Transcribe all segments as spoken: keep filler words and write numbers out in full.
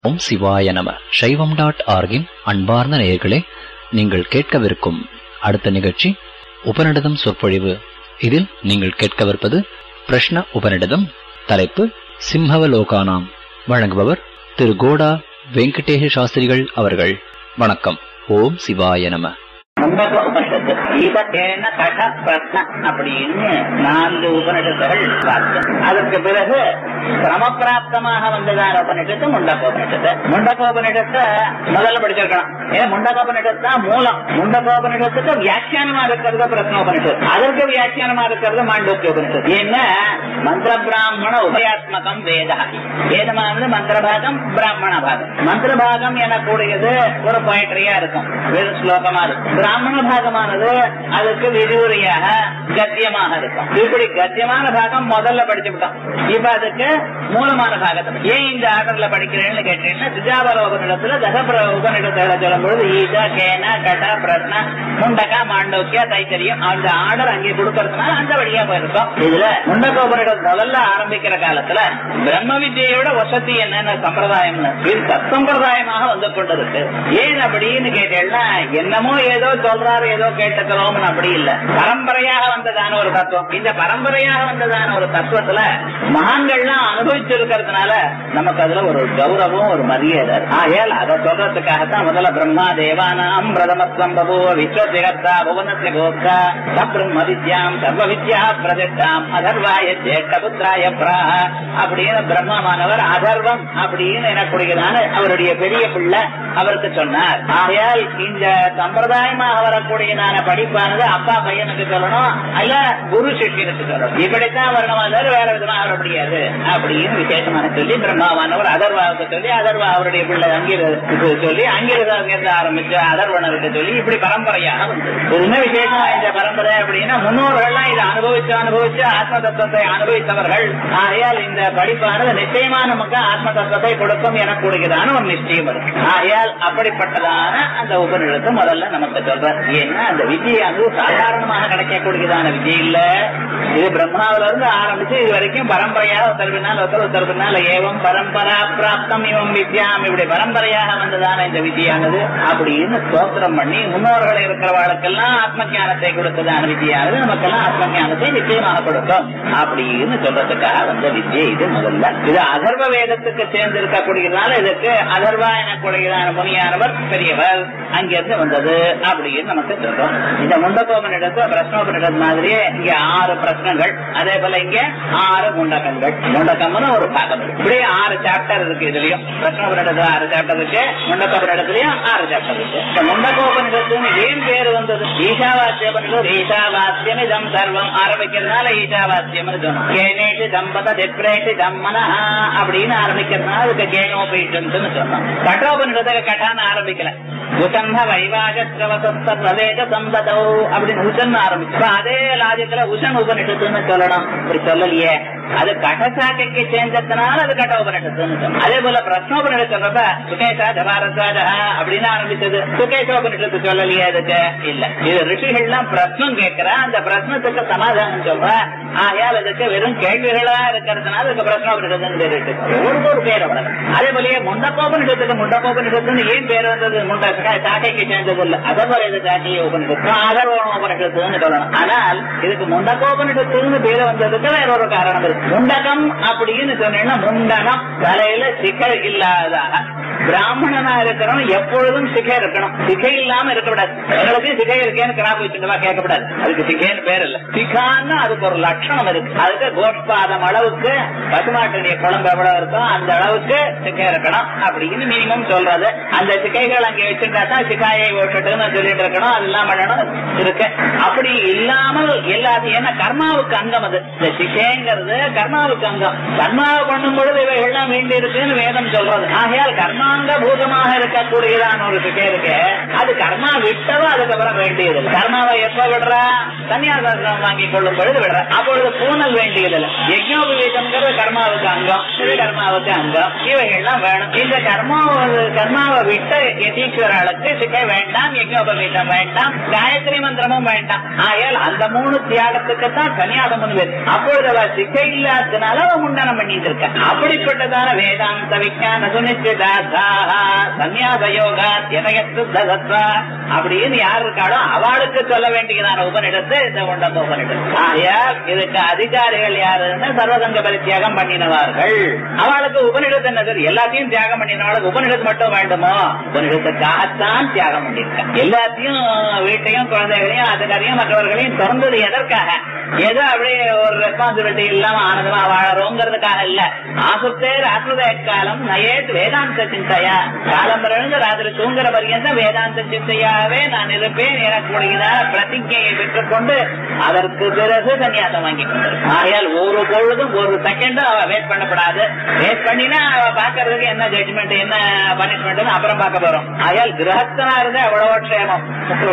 ஓம் சிவாய நம. சைவம் டாட் ஆர்கின் அன்பார்ந்த நேயர்களே, நீங்கள் கேட்கவிருக்கும் அடுத்த நிகழ்ச்சி உபநிடதம் சொற்பொழிவு. இதில் நீங்கள் கேட்கவிருப்பது பிரஷ்ன உபநிடதம். தலைப்பு சிம்ஹவலோகானாம். வழங்குபவர் திரு கோடா வெங்கடேஷ சாஸ்திரிகள் அவர்கள். வணக்கம். ஓம் சிவாய நம. அப்படின்னு நான்கு உபநிஷத்துகள் பார்த்தோம். அதற்கு பிறகு கிரமப்பிராப்தமாக வந்ததான உபநிஷத்து முண்டகோபனிஷத்து. முண்டகோபனிஷத்தை முதல்ல படிச்சிருக்கணும். ஏன் முண்டகோபனிஷத்து தான் மூலம். முண்டகோபனிஷத்துக்கு வியாக்கியானமா இருக்கிறது பிரஸ்னோபனிஷத்து, அதற்கு வியாக்கியானமா இருக்கிறது மாண்டூக்கிய உபனிஷத்து. ஏன்னா மந்திர பிராமண உபயாத்மகம் வேத. வேதமானது மந்திர பாகம், பிராமண பாகம். மந்திர பாகம் எனக்கூடியது ஒரு போயட்ரியா இருக்கும், வெறும் ஸ்லோகமா இருக்கும். பிராமண பாகமானது அதுக்கு விரிவுரையாக கத்தியமாக இருக்கும். இப்படி கத்தியமான பாகம் முதல்ல படிச்சுட்டோம். இப்ப அதுக்கு மூலமான பாகத்தை ஏன் இந்த ஆர்டர்ல படிக்கிறேன்னு கேட்டீங்கன்னா, சிஜாபர உபநிடத்துல தசபிர உபநிடத்துல சொல்லும் பொழுது ஈஜா, கேன, கட, பிரஸ்ன, முண்டகா, மாண்டோக்கியா, தைத்தரியம் அந்த ஆர்டர் அங்கே கொடுக்கறதுனால அந்த வழியா போயிருக்கோம். இதுல முண்டக உபநிடத்து முதல்ல ஆரம்பிக்கிற காலத்துல பிரம்ம வித்யோட வசதி என்னென்ன சம்பிரதாயம் இது சம்பிரதாயமாக வந்து கொண்டிருக்கு. ஏன் அப்படின்னு கேட்டேன்னா, என்னமோ ஏதோ சொல்றாரு ஏதோ கேட்டுக்கிறோம் அப்படி இல்ல, பரம்பரையாக வந்ததான ஒரு தத்துவம். இந்த பரம்பரையாக வந்ததான ஒரு தத்துவத்துல மகான்கள்லாம் அனுபவிச்சிருக்கிறதுனால நமக்கு அதுல ஒரு கௌரவம், ஒரு மரியாதை. ஆகையால் அதை சொல்றதுக்காகத்தான் முதல்ல பிரம்மா தேவானாம் பிரதமஸ்வம் பபூவ விஸ்வஜகத்தா புவனஸ்ய கோப்தா சப்ரம்ம வித்யாம் சர்வ வித்யா பிரதிஷ்டாம் அதர்வாய ஜேஷ்ட புத்ராய பிராஹ அப்படின்னு பிரம்மாவானவர் அதர்வம் அப்படின்னு எனக்கூடியதான அவருடைய பெரிய பிள்ளை அவருக்கு சொன்னார். ஆகையால் இந்த சம்பிரதாயமாக வரக்கூடியதான படிப்பானது அப்பா பையனுக்கு சொல்லணும், அல்ல குரு சிஷ்யனுக்கு சொல்லணும். இப்படித்தான் வரணும், வேற விதமாக வர முடியாது அப்படின்னு விசேஷமான சொல்லி பிரம்மாவானவர் அதர்வாவுக்கு சொல்லி, அதர்வா அவருடைய பிள்ளை அங்கிருந்து சொல்லி, அங்கிருந்து ஆரம்பிச்சு அதர்வனருக்கு சொல்லி, இப்படி பரம்பரையாக வந்தது. என்ன விசேஷமா இந்த பரம்பரை அப்படின்னா, முன்னோர்கள்லாம் இதை அனுபவிச்சு அனுபவிச்சு ஆத்ம தத்துவத்தை அனுபவித்தவர்கள். ஆகையால் இந்த படிப்பானது நிச்சயமா நமக்கு ஆத்ம தத்துவத்தை கொடுக்கும் எனக்கூடியதான ஒரு நிச்சயம் இருக்கு. ஆகையால் அப்படிப்பட்டதான அந்த உபநிடத்தை முதல்ல நமக்கு சொல்ற. ஏன்னா அந்த விஜயானது சாதாரணமாக கிடைக்கக்கூடியதான விஜய் இல்ல. இது பிரம்மாவில இருந்து ஆரம்பிச்சு இது வரைக்கும் பரம்பரையாக ஒருத்தருவினால் ஒருத்தர் ஒருத்தருவினால் ஏவம் பரம்பரா பிராப்தம் இவம் வித்யாம் இப்படி பரம்பரையாக வந்ததான இந்த விஜயானது அப்படின்னு ஸ்தோத்திரம் பண்ணி முன்னோர்கள் இருக்கிறவர்களுக்கெல்லாம் ஆத்ம ஞானத்தை கொடுத்ததான விஜயானது நமக்கெல்லாம் ஆத்ம ஞானத்தை நிச்சயமாக கொடுக்கும் அப்படின்னு சொல்றதுக்காக வந்த விஜய் இது முதல்ல. இது அதர்வ வேதத்துக்கு சேர்ந்து இருக்கக்கூடியதுனால இதுக்கு அதர்வா எனக்கூடியதான முனியானவர் பெரியவர் அங்கிருந்து வந்தது அப்படின்னு நமக்கு சொல்றோம். இந்த முண்டகோபனிடத்து பிரஸ்னோபனிடத்து மாதிரியே இங்க ஆறு பிரச்சனைகள், அதே போல இங்க ஆறு முண்டகங்கள். முண்டகம்னு ஒரு பாகம் இப்படி ஆறு சாப்டர் இருக்கு. இதுலயும் பிரஸ்னோபனிடத்துல ஆறு சாப்டர் இருக்கு, முண்டகோபனிடத்துலயும் ஆறு சாப்டர் இருக்கு. இந்த முண்டகோபனிடத்துன்னு ஏன் பேரு வந்தது? ஈஷாவாசியம். ஈஷாவாசியம் இதம் சர்வம் ஆரம்பிக்கிறதுனால ஈஷாவாசியம் சொன்னோம். கேனேஷி தம்பத திப்ரேஷி தம்மனா அப்படின்னு ஆரம்பிக்கிறதுனால அதுக்கு கேனோபீஷன் சொன்னோம். கட்டோபனிடத்துல கட்டான்னு ஆரம்பிக்கல, உசன்ன வைவாகத்ரவசத்தேஜ சம்பதோ அப்படின்னு உசன் ஆரம்பிச்சு அதே லாஜத்துல உசன் உபனிஷத்துன்னு சொல்லணும். இப்படி சொல்லலையே, அது கடசாக்கைக்கு சேர்ந்ததுனால அது கட்ட உபனிஷத்துன்னு சொல்லணும். அதே போல பிரஸ்னோபனிஷத்து சொல்றப்ப சுகேஷா ஜபாரத்வாஜா அப்படின்னு ஆரம்பிச்சது, சுகேஷோபனிஷத்து சொல்லலையே அதுக்கு இல்ல. இது ரிஷிகள்லாம் பிரஸ்னம் கேட்கிறா, அந்த பிரஸ்னத்துக்கு சமாதானம் சொல்ற. ஆகையால் அதுக்கு வெறும் கேள்விகளா இருக்கிறதுனால அதுக்கு பிரஸ்னோபனிஷத்துன்னு பேர் இருக்கு. ஒரு ஒரு பேர் அவ்வளவு. அதே போலயே முண்டகோபனிஷத்துக்கு முண்டகோபனிஷத்துன்னு ஏன் பேர் வந்தது? முண்ட சாக்கைக்கு சேர்ந்தது இல்ல, அதர்வ சாக்கையை உபனிஷத்து அதர்வண உபனிஷத்துன்னு சொல்லணும். ஆனால் இதுக்கு முண்டகோபனிஷத்துன்னு பேர் வந்ததுக்கு வேற ஒரு காரணம் இருக்கு. முண்டகம் அப்படின்னு சொன்னா முண்டனம் தலையில சிகை இல்லாததாக. பிராமணனா இருக்கிறவன் எப்பொழுதும் சிகை இருக்கணும், சிகை இல்லாம இருக்கக்கூடாது. எங்களுக்கு சிகை இருக்கேன்னு கிராப் வச்சுட்டா கேட்கக்கூடாது, அதுக்கு சிகைன்னு பேர் இல்ல. சிகான்னு அதுக்கு ஒரு லட்சணம் இருக்கு. அதுக்கு கோஷ்பாதம் அளவுக்கு பசுமாட்டுடைய குழம்பு எவ்வளவு இருக்கோ அந்த அளவுக்கு சிகை இருக்கணும் அப்படின்னு மினிமம் சொல்றது. அந்த சிகைகள் அங்கே வச்சுட்டா தான் சிகாயை ஓட்டுன்னு சொல்லிட்டு இருக்கணும், அதெல்லாம் பண்ணணும் இருக்கு. அப்படி இல்லாமல் எல்லாத்தையும், ஏன்னா கர்மாவுக்கு அங்கம் அது. இந்த சிகைங்கிறது கர்மாவுக்கு அங்கம். கர்மாவை பண்ணும் பொழுது இவைகள்லாம் வேண்டி இருக்குன்னு வேதம் சொல்றது. ஆகையால் கர்மாங்க பூதமாக இருக்கக்கூடியதான ஒரு சிகை இருக்கு, அது கர்மா விட்டவா அதுக்கப்புறம் வேண்டியது. கர்மாவை எப்ப விடுறா? சன்னியாசம் வாங்கி கொள்ளும் பொழுது விடுற, அப்பொழுது பூனல் வேண்டியதில்லை. யஜ்னோபவீதம்ங்கிறது கர்மாவுக்கு அங்கம், இது கர்மாவுக்கு அங்கம். இவைகள்லாம் வேணும். இந்த கர்மா கர்மாவை விட்டு யதீஸ்வராளுக்கு சிகை வேண்டாம், யஜ்னோபவீதம் வேண்டாம், காயத்ரி மந்திரமும் வேண்டாம். ஆகையால் அந்த மூணு தியாகத்துக்கு தான் சன்னியாசம். அப்பொழுது அவ சிகை இல்லாததுனால அவன் முண்டனம் பண்ணிட்டு இருக்க. அப்படிப்பட்டதான வேதாந்த விஞ்ஞான சுனிச்சிதார்த்தாக சந்நியாச யோகா எதையத்து தத்வா அப்படின்னு யார் இருக்காளோ அவளுக்கு சொல்ல வேண்டியதான உபநிடத்தை இந்த முண்டக உபநிடம். ஆகையால் இதுக்கு அதிகாரிகள் யாருன்னு சர்வசங்க பரித்தியாகம் பண்ணினவார்கள். அவளுக்கு உபநிடத்தை என்னது? எல்லாத்தையும் தியாகம் பண்ணினவாளுக்கு உபநிடத்து மட்டும் வேண்டுமோ? உபநிடத்துக்காகத்தான் தியாகம் பண்ணிருக்க. எல்லாத்தையும் வீட்டையும் குழந்தைகளையும் அதிகாரியும் மற்றவர்களையும் திறந்தது எதற்காக? ஏதோ அப்படியே ஒரு ரெஸ்பான்சிபிலிட்டி இல்லாம ஆனந்தமா வாழறோங்கிறதுக்காக இல்ல. ஆசுத்தே ராத்திர காலம் நயேத் வேதாந்த சிந்தையா, காலம் பிறந்து ராத்திரி தூங்குற பரியந்த வேதாந்த சிந்தையாவே நான் இருப்பேன் எனக்கு முடிகிறார் பிரதிஜையை பெற்றுக்கொண்டு அதற்கு பிறகு சன்னியாசம் வாங்கி கொண்டிருக்கேன். ஆகையால் ஒரு பொழுதும் ஒரு செகண்டும் அவ வேஸ்ட் பண்ணப்படாது. வேஸ்ட் பண்ணினா அவ பாக்குறதுக்கு என்ன ஜட்ஜ்மெண்ட் என்ன பனிஷ்மெண்ட் அப்புறம் பார்க்க போறோம். ஆகையால் கிரகஸ்தனா இருந்து அவ்வளவோ க்ஷேமம்.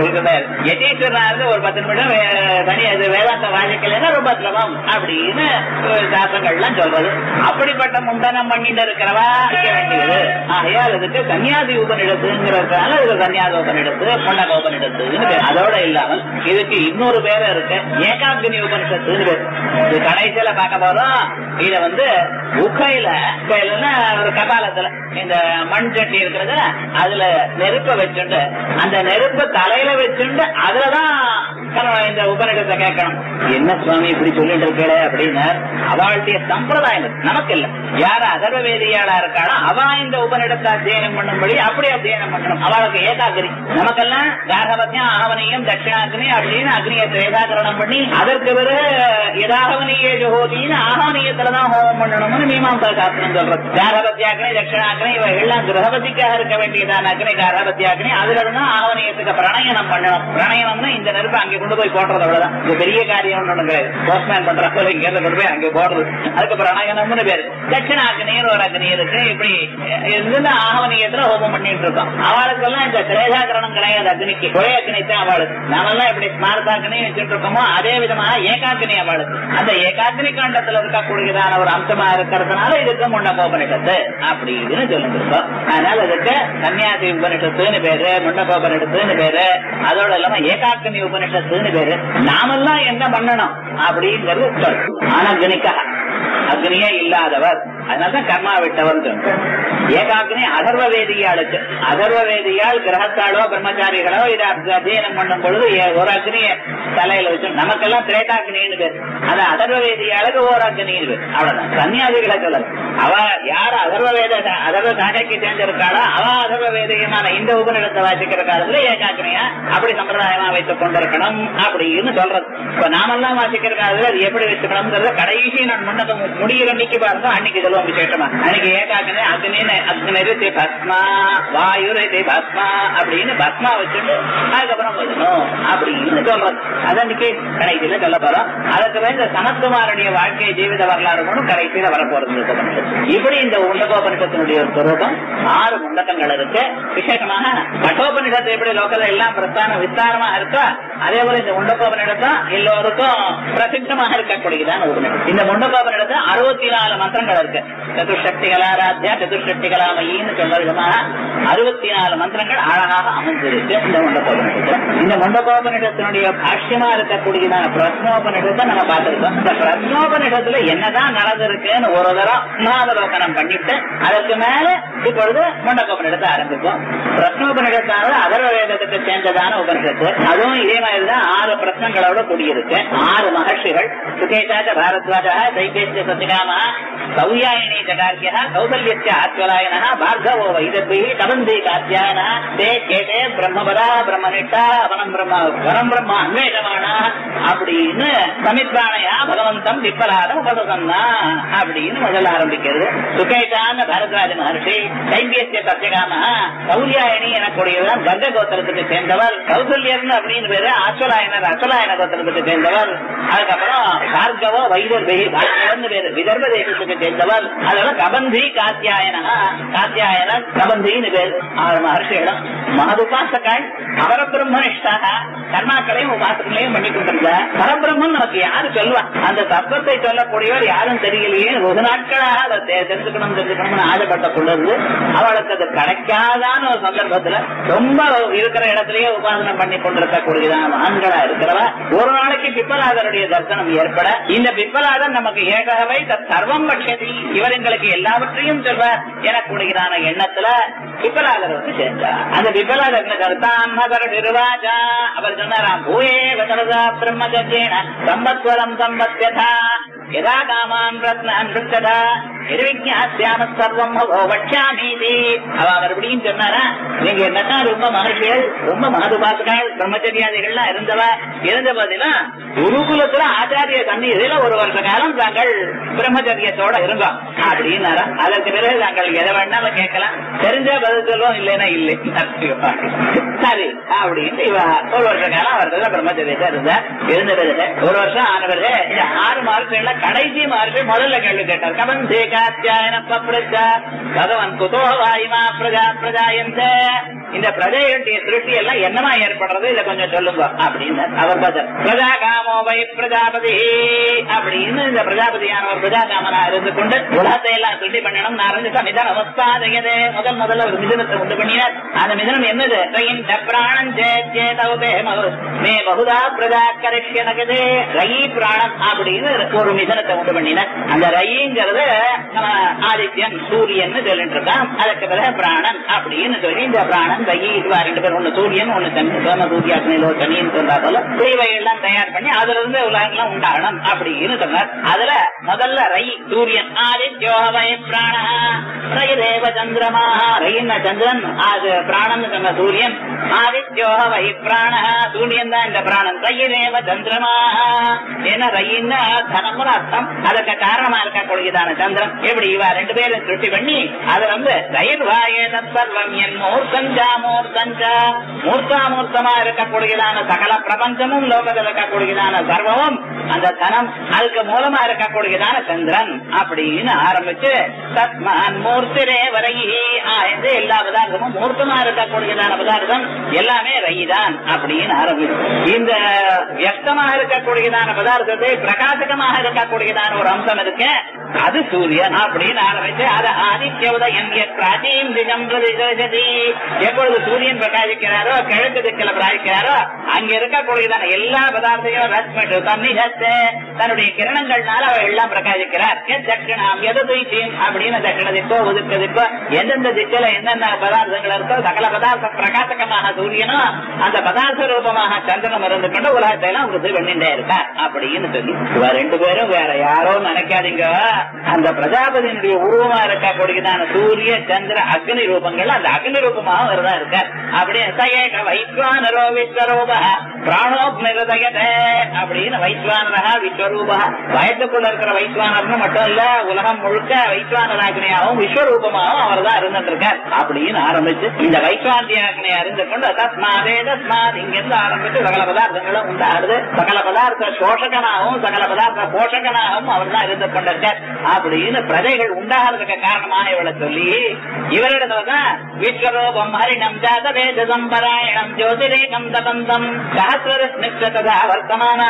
யதீஸ்வரனா இருந்து ஒரு பத்து நிமிடம் தனியா வேதாந்த வாசிக்கலன்னா ரொம்ப சிரமம் அப்படின்னு சாஸ்திரங்கள்லாம் சொல்றது. அப்படிப்பட்ட முண்டனம் பண்ணிட்டு இருக்கிறவா இருக்க வேண்டியது. ஆகையால் இதுக்கு சன்னியாசி உபநிடத்துங்கிறதுனால இது சன்னியாச உபநிடத்து முண்டக உபநிடத்து. அதோட இல்லாமல் இதுக்கு இன்னொரு பேர் இருக்கு, ஏகாக்னி உபனிஷத்துன்னு பேர். இது கடைசியில பார்க்க போறோம். இத வந்து உக்கையில ஒரு கபாலத்துல இந்த மண் சட்டி இருக்கிறது அதுல நெருப்ப வச்சுண்டு அந்த நெருப்ப தலையில வச்சுண்டு அதுலதான் இந்த உபநிடத்தை கேட்கணும். என்ன சுவாமி இப்படி சொல்லிட்டு இருக்கே அப்படின்னு அவளுடைய சம்பிரதாயம் நமக்கு இல்ல. யார அதர்வ வேதியாளா இருக்காளோ அவ இந்த உபநிடத்தை அத்தியனம் பண்ணும்படி அப்படி அத்தியனம் பண்ணணும். அவளுக்கு ஏகாகிரி. நமக்கெல்லாம் கார்கவத்தியம் ஆவணியம் தட்சிணாகினி அப்படின்னு அக்னியத்தை ஏகாகரணம் பண்ணி அதற்கு பிறகு எதாகவனியே ஜோதின்னு ஆகவனியத்துலதான் ஹோமம் பண்ணணும்னு மீமாம்சா சாஸ்திரம் சொல்றது. கார்கவத்தியாகினி தட்சிணாகினி இவைகள்லாம் கிரகபதிக்காக இருக்க வேண்டியதான அக்னி கார்கவத்தியாகினி. அதுல இருந்து ஆகவனியத்துக்கு பிரணயனம் பண்ணணும். பிரணயனம்னா இந்த நெருப்பு அங்கே கொண்டு போய் போடுறது. அவ்வளவுதான். இது பெரிய காரியம் ஒண்ணு கிடையாது. போஸ்ட்மேன் பண்ற போல இங்க இருந்து கொண்டு போய் அங்கே போடுறது. அதுக்கு பிரணயனம்னு பேரு. தட்சிணாகினின்னு ஒரு அக்னி இருக்கு. இப்படி இருந்து ஆகவனியத்துல ஹோமம் பண்ணிட்டு இருக்கோம். அவளுக்கெல்லாம் இந்த திரேதாகரணம் கிடையாது. அக்னிக்கு ஒரே அக்னி தான் அவளுக்கு. நாமெல்லாம் இப்படி ஸ்மார்த்தாக்கினி வச்சுட்டு இருக்கோமோ அதே விதமாக ஏகாக்கினி அவளுக்கு. அந்த ஏகாக்கினி காண்டத்துல இருக்கக்கூடியதான ஒரு அம்சமா இருக்கிறதுனால இதுக்கு முண்டக உபநிடத்து அப்படின்னு சொல்லிருக்கோம். அதனால இதுக்கு சன்னியாசி உபநிடத்துன்னு பேரு, முண்டக உபநிடத்துன்னு பேரு. அதோட இல்லாம ஏகாக்கினி உபநிடத்துன்னு பேரு. நாமெல்லாம் என்ன பண்ணணும் அப்படிங்கிறது சொல். அனக்னிக்காக அக்னியே இல்லாதவர், அதனாலதான் கர்மா விட்டவர். ஏகாக்னி அதர்வ வேதியாளுக்கு. அதர்வ வேதியால் கிரகத்தாளோ பிரம்மச்சாரிகளோ இதை அத்தியனம் பண்ணும் பொழுது ஒரு அக்னிய தலையில வச்சு நமக்கெல்லாம் திரேதாக்னின்னு பேர். அது அதர்வ வேதியாளுக்கு ஒரு அக்னின்னு பேர். அவ்வளவுதான். சன்னியாசிகளை சொல்லல. அவ யார அதர்வ வேத அதர்வ சாகைக்கு சேர்ந்திருக்காளோ அவ அதர்வ வேதியமான இந்த உபநிடத்தை வாசிக்கிற காலத்துல ஏகாக்னியா அப்படி சம்பிரதாயமா வைத்துக் கொண்டிருக்கணும் அப்படின்னு சொல்றது. இப்ப நாமெல்லாம் வாசிக்கிற காலத்துல அது எப்படி வச்சுக்கணும்ங்கிறத கடைசி நான் முன்னத முடிகிற அன்னைக்கு பாருங்க. அன்னைக்கு சொல்லுவோம் விசேஷமா. அன்னைக்கு ஏகாக்னி அக்னி அக்னி பஸ்மா வாயு பஸ்மா அப்படின்னு பஸ்மா வச்சுட்டு அதுக்கப்புறம் போயிடணும் அப்படின்னு சொல்றது. அது அன்னைக்கு கடைசியில சொல்ல போறோம். அதுக்கு இந்த சனத்குமாரனுடைய வாழ்க்கை ஜீவித வரலாறு மூலம் கடைசியில வரப்போறது. இப்படி இந்த முண்டகோபனிஷத்தினுடைய ஒரு சுரூபம் ஆறு முண்டகங்கள் இருக்கு. விசேஷமாக கட்டோபனிஷத்து எப்படி லோக்கல்ல எல்லாம் பிரஸ்தானம் விஸ்தாரமா இருக்கோ அதே போல இந்த முண்டகோபனிடத்தான் எல்லோருக்கும் பிரசித்தமாக இருக்கக்கூடியதான் உபநிஷம். இந்த முண்டகோபனிடத்து அறுபத்தி நாலு மந்திரங்கள் இருக்கு. சதுர்சக்தி கலாராத்யா சதுர்சக்தி கலாமயின்னு சொல்ற விதமாக அறுபத்தி நாலு மந்திரங்கள் அழகாக அமைஞ்சிருக்கு இந்த முண்டகோபனிஷத்துல. இந்த முண்டகோபனிஷத்தினுடைய பாஷ்யமா இருக்கக்கூடியதான பிரஸ்னோபனிஷத்தை நம்ம பார்த்திருக்கோம். இந்த பிரஸ்னோபனிஷத்துல என்னதான் நடந்திருக்குன்னு ஒரு தரம் நாவலோகனம் பண்ணிட்டு அதற்கு மேல இப்பொழுது முண்டகோபனிஷத்தை ஆரம்பிக்கும். பிரஸ்னோபனிஷத்தானது அதர்வ வேதத்துக்கு சேர்ந்ததான உபனிஷத்து. அதுவும் இதே மாதிரிதான் ஆறு பிரச்சனைகளோட கூடியிருக்கு. ஆறு மகர்ஷிகள் சுகேஷாச்ச பாரத்வாஜா தைத்தேஷ்ய சத்யகாமா கௌயாயினி ஜகார்யா கௌசல்யஸ்ய ஆத்வலாயன பார்கவோ வைதர்பி கபந்தி காத்யாயன தே கேட்டே பிரம்மபதா பிரம்மனிட்டா அவனம் பிரம்ம வரம் பிரம்ம அன்வேஷமானா அப்படின்னு சமித்ராணையா பகவந்தம் விப்பலாதம் உபசன்னா அப்படின்னு முதல்ல ஆரம்பிக்கிறது. சுகேஷான பாரத்வாஜ மகர்ஷி தைத்தியஸ்ய சத்யகாமா கௌயாயினி எனக்கூடியதான் கர்க கோத்திரத்துக்கு சேர்ந்தவர். கௌசல்யன் அப்படின்னு பேரு ஆத்வலாயனர் அஸ்வலாயன கோத்திரத்துக்கு சேர்ந்தவர். அதுக்கப்புறம் பார்கவோ வைதர்பி பார்கவன் பேரு விதர்ப தேசத்துக்கு சேர்ந்தவர். அதோட கபந்தி காத்தியாயனா காத்தியாயன கபந்தின்னு பேரு. ஆறு மகர்ஷிகளும் மகதுபாசக்காய் பரபிரம்மனிஷ்டாக கர்மாக்களையும் உபாசகங்களையும் பண்ணி கொண்டிருந்த பரபிரம்மன் நமக்கு யாரு சொல்லுவா? அந்த தத்துவத்தை சொல்லக்கூடியவர் யாரும் தெரியலையே. ஒரு நாட்களாக அதை தெரிஞ்சுக்கணும் தெரிஞ்சுக்கணும்னு ஆசைப்பட்ட பொழுது அவளுக்கு அது கிடைக்காதான ஒரு சந்தர்ப்பத்துல ரொம்ப இருக்கிற இடத்திலேயே உபாசனம் பண்ணி கொண்டிருக்கக்கூடியதான ஆண்களா இருக்கிறவ ஒரு நாளைக்கு பிப்பலாதருடைய தரிசனம் ஏற்பட இந்த பிப்பலாதன் நமக்கு ஏகவை சர்வம் பட்சதி இவர் எங்களுக்கு எல்லாவற்றையும் சொல்வார் எனக்கூடியதான எண்ணத்துல பிப்பலாதர் வந்து சேர்ந்தார். அந்த பிப்பலாதர் கருத்தான் நிர்வாஜா அவர் சொன்னாராம் பூயே வசரதா பிரம்மஜேன சம்பத்வரம் சம்பத்யதா யதா காமான் ரத்னான் ருச்சதா நிர்விஜ்ஞாஸ்யாம சர்வம் வட்சாமீதி. அவ மறுபடியும் சொன்னாரா நீங்க என்னன்னா ரொம்ப மகர்ஷிகள் ரொம்ப மகதுபாசுகள் பிரம்மச்சரியாதிகள்லாம் இருந்தவ இருந்த போதிலும் குருகுலத்துல ஆச்சாரிய சந்நிதியில ஒரு வருஷ காலம் தாங்கள் பிரம்மச்சரியத்தோட இருந்தோம் அப்படின்னாரா. அதற்கு பிறகு தாங்கள் எதை வேணாலும் கேட்கலாம், தெரிஞ்ச பதில் சொல்லுவோம், இல்லைன்னா இல்லை. சரி அப்படின்னு இவ ஒரு வருஷ காலம் அவர்கள் பிரம்மச்சரியத்தா இருந்தார். இருந்த பிறகு ஒரு வருஷம் ஆன பிறகு இந்த ஆறு மார்க்குகள்ல கடைசி மார்க்கு முதல்ல கேள்வி கேட்டார். கவன் தேகாத்தியாயன பிரஜா பகவன் குதோ வாயுமா பிரஜா பிரஜாயந்த இந்த பிரஜைகளுடைய திருஷ்டி எல்லாம் என்னமா ஏற்படுறது இதை கொஞ்சம் சொல்லுங்க அப்படின்னு அவர் பார்த்தார். பிரஜா காமோ வை பிரஜாபதி அப்படின்னு இந்த பிரஜாபதியானவர் பிரஜா காமனா இருந்து கொண்டு உலகத்தை எல்லாம் திருஷ்டி பண்ணணும் ஆரம்பிச்சா மிதன அவஸ்தாதையதே முதல் முதல்ல ஒரு மிதனத்தை உண்டு பண்ணினார். அந்த மிதனம் என்னது பிராணம் மே பகுதா பிரஜா கரிஷ்யனகதே ரயி பிராணம் அப்படின்னு ஒரு மிதனத்தை உண்டு பண்ணினார். அந்த ரயிங்கிறது ஆதித்யன் சூரியன் சொல்லிட்டு இருக்கான். அதுக்கு பிறகு பிராணன் அப்படின்னு சொல்லி இந்த பிராணன் ரயி இதுவா ரெண்டு பேர் ஒண்ணு சூரியன் ஒண்ணு சனி சோம சூரியாசனிலோ சனின்னு சொல்றா போல இவையெல்லாம் தயார் பண்ணி அதுல இருந்து உலகெல்லாம் உண்டாகணும் அப்படின்னு சொன்னார். அதுல முதல்ல ரயி சூரியன் ஆதித்யோவை பிராண ரயி தேவ சந்திரமா ரயின்னா சந்திரன் அது பிராணன் சொன்ன சூரியன் ஆதித்யோவை பிராண சூரியன் தான் இந்த பிராணன் ரயி தேவ சந்திரமா ஏன்னா ரயின்னா தனமுன்னு அர்த்தம். அதுக்கு காரணமா இருக்கக்கூடியதான சந்திரன் எப்படி இவ ரெண்டு பேரும் திருஷ்டி பண்ணி அதை வந்து தயிர்வாயே தர்வம் என் மூர்த்தஞ்சா மூர்த்தஞ்சா மூர்த்தாமூர்த்தமா இருக்கக்கூடியதான சகல பிரபஞ்சமும் லோகத்தில் இருக்கக்கூடியதான சர்வமும் அந்த தனம் அதுக்கு மூலமா இருக்கக்கூடியதான சந்திரன் அப்படின்னு ஆரம்பிச்சு தத்மான் மூர்த்திரே வரையி ஆய்ந்து எல்லா பதார்த்தமும் மூர்த்தமா இருக்கக்கூடியதான பதார்த்தம் எல்லாமே ரயிதான் அப்படின்னு ஆரம்பிச்சு இந்த வியக்தமாக இருக்கக்கூடியதான பதார்த்தத்தை பிரகாசகமாக இருக்கக்கூடியதான ஒரு அம்சம் இருக்கு அது சூரியன் அப்படின்னு ஆரம்பிச்சு அது ஆதித்ய உதயம் பிராச்சீன் தினம் எப்பொழுது சூரியன் பிரகாசிக்கிறாரோ கிழக்கு திக்கில பிரகாசிக்கிறாரோ அங்க இருக்கக்கூடியதான எல்லா பதார்த்தையும் ரத்மிட்டு தன்னிகத்தை தன்னுடைய கிரணங்கள்னால அவர் எல்லாம் பிரகாசிக்கிறார். தட்சிணாம் எது துய்ச்சியும் அப்படின்னு தட்சிண திக்கோ ஒதுக்க திக்கோ எந்தெந்த திக்கில என்னென்ன பதார்த்தங்கள் இருக்கோ சகல பதார்த்தம் பிரகாசகமாக சூரியனோ அந்த பதார்த்த ரூபமாக சந்திரனம் இருந்து கொண்டு உலகத்தை எல்லாம் உறுதி பண்ணிட்டே இருக்கார் அப்படின்னு சொல்லி இவ ரெண்டு பேரும் வேற யாரோ நினைக்காதீங்க. அந்த பிரஜாபதியினுடைய உருவமா இருக்கக்கூடியதான சூரிய சந்திர அக்னி ரூபங்கள் அந்த அக்னி ரூபமாக வருதா இருக்கார். அப்படியே சயேக வைஸ்வானரோ விஸ்வரூப பிராணோக்னிருதயதே அப்படின்னு வைஸ்வானரா விஸ்வரூபா வயத்துக்குள்ள இருக்கிற வைஸ்வானர்னு மட்டும் இல்ல உலகம் முழுக்க வைஸ்வானராக்னியாகவும் விஸ்வரூபமாகவும் அவர் தான் இருந்துட்டு இருக்கார் அப்படின்னு ஆரம்பிச்சு இந்த வைஸ்வாந்தியாக்னியா இருந்து கொண்டு தஸ்மாதே தஸ்மாத் இங்கிருந்து ஆரம்பிச்சு சகல பதார்த்தங்களும் உண்டாடுது. சகல பதார்த்த சோஷகனாகவும் சகல பதார்த்த போஷகனாகவும் அவர் தான் இருந்து கொண்டிருக்கார் அப்படின்னு பிரஜைகள் உண்டாகிறதுக்கு காரணமாக இவளை சொல்லி இவரிடத்துலதான் விஸ்வரூபம் ஹரிணம் ஜாதவேதம் பராயணம் ஜோதிரேகம் தபந்தம் சஹஸ்ரஸ்மிதா வர்த்தமான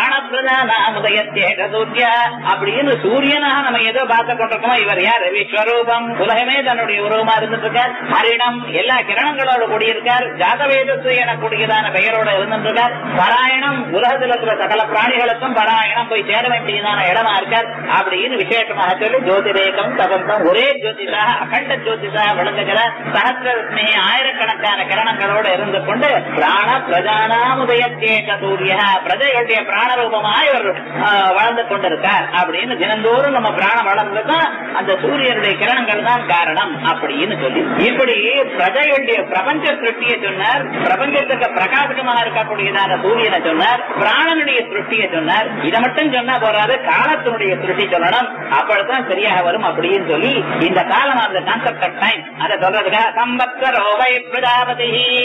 பிராணப்பிரதானமுதயத்தேக சூரிய அப்படின்னு சூரியனாக நம்ம ஏதோ பார்த்து கொண்டிருக்கோம். இவர் யார்? விஸ்வரூபம் உலகமே தன்னுடைய உருவமா இருந்துட்டு இருக்கார். ஹரிணம் எல்லா கிரணங்களோடு கூடியிருக்கார். ஜாதவேதத்து எனக்கூடியதான பெயரோடு இருந்துருக்கார். பராயணம் உலகத்தில் இருக்கிற சகல பிராணிகளுக்கும் பராயணம் போய் சேர வேண்டியதான இடமா இருக்கார் அப்படின்னு விசேஷமாக சொல்லி ஜோதிரேகம் தபந்தம் ஒரே ஜோதிஷாக அகண்ட ஜோதிஷாக விளங்குகிறார். சஹஸ்ரஸ்மி ஆயிரக்கணக்கான கிரணங்களோடு இருந்து கொண்டு பிராண பிரஜானாமுதயத்தேக சூரிய பிரஜைகளுடைய பிராணரூபமாக இவர் வளர்ந்து கொண்டிருக்கார் அப்படின்னு தினந்தோறும் நம்ம பிராணம் வளர்ந்துதான் அந்த சூரியனுடைய கிரணங்கள் தான் காரணம் அப்படின்னு சொல்லி இப்படி பிரஜைகளுடைய பிரபஞ்ச சிருஷ்டியை சொன்னார். பிரபஞ்சத்துக்கு பிரகாசகமாக இருக்கக்கூடியதான சூரியனை சொன்னார். பிராணனுடைய சிருஷ்டியை சொன்னார். இதை மட்டும் சொன்னா போறாது, காலத்தினுடைய சிருஷ்டி சொல்லணும். அப்பதான் சரியாக வரும் அப்படின்னு சொல்லி இந்த காலம் அந்த கான்செப்ட் ஆஃப் டைம் அதை சொல்றதுக்காக சம்பத்சரோ வை பிரஜாபதி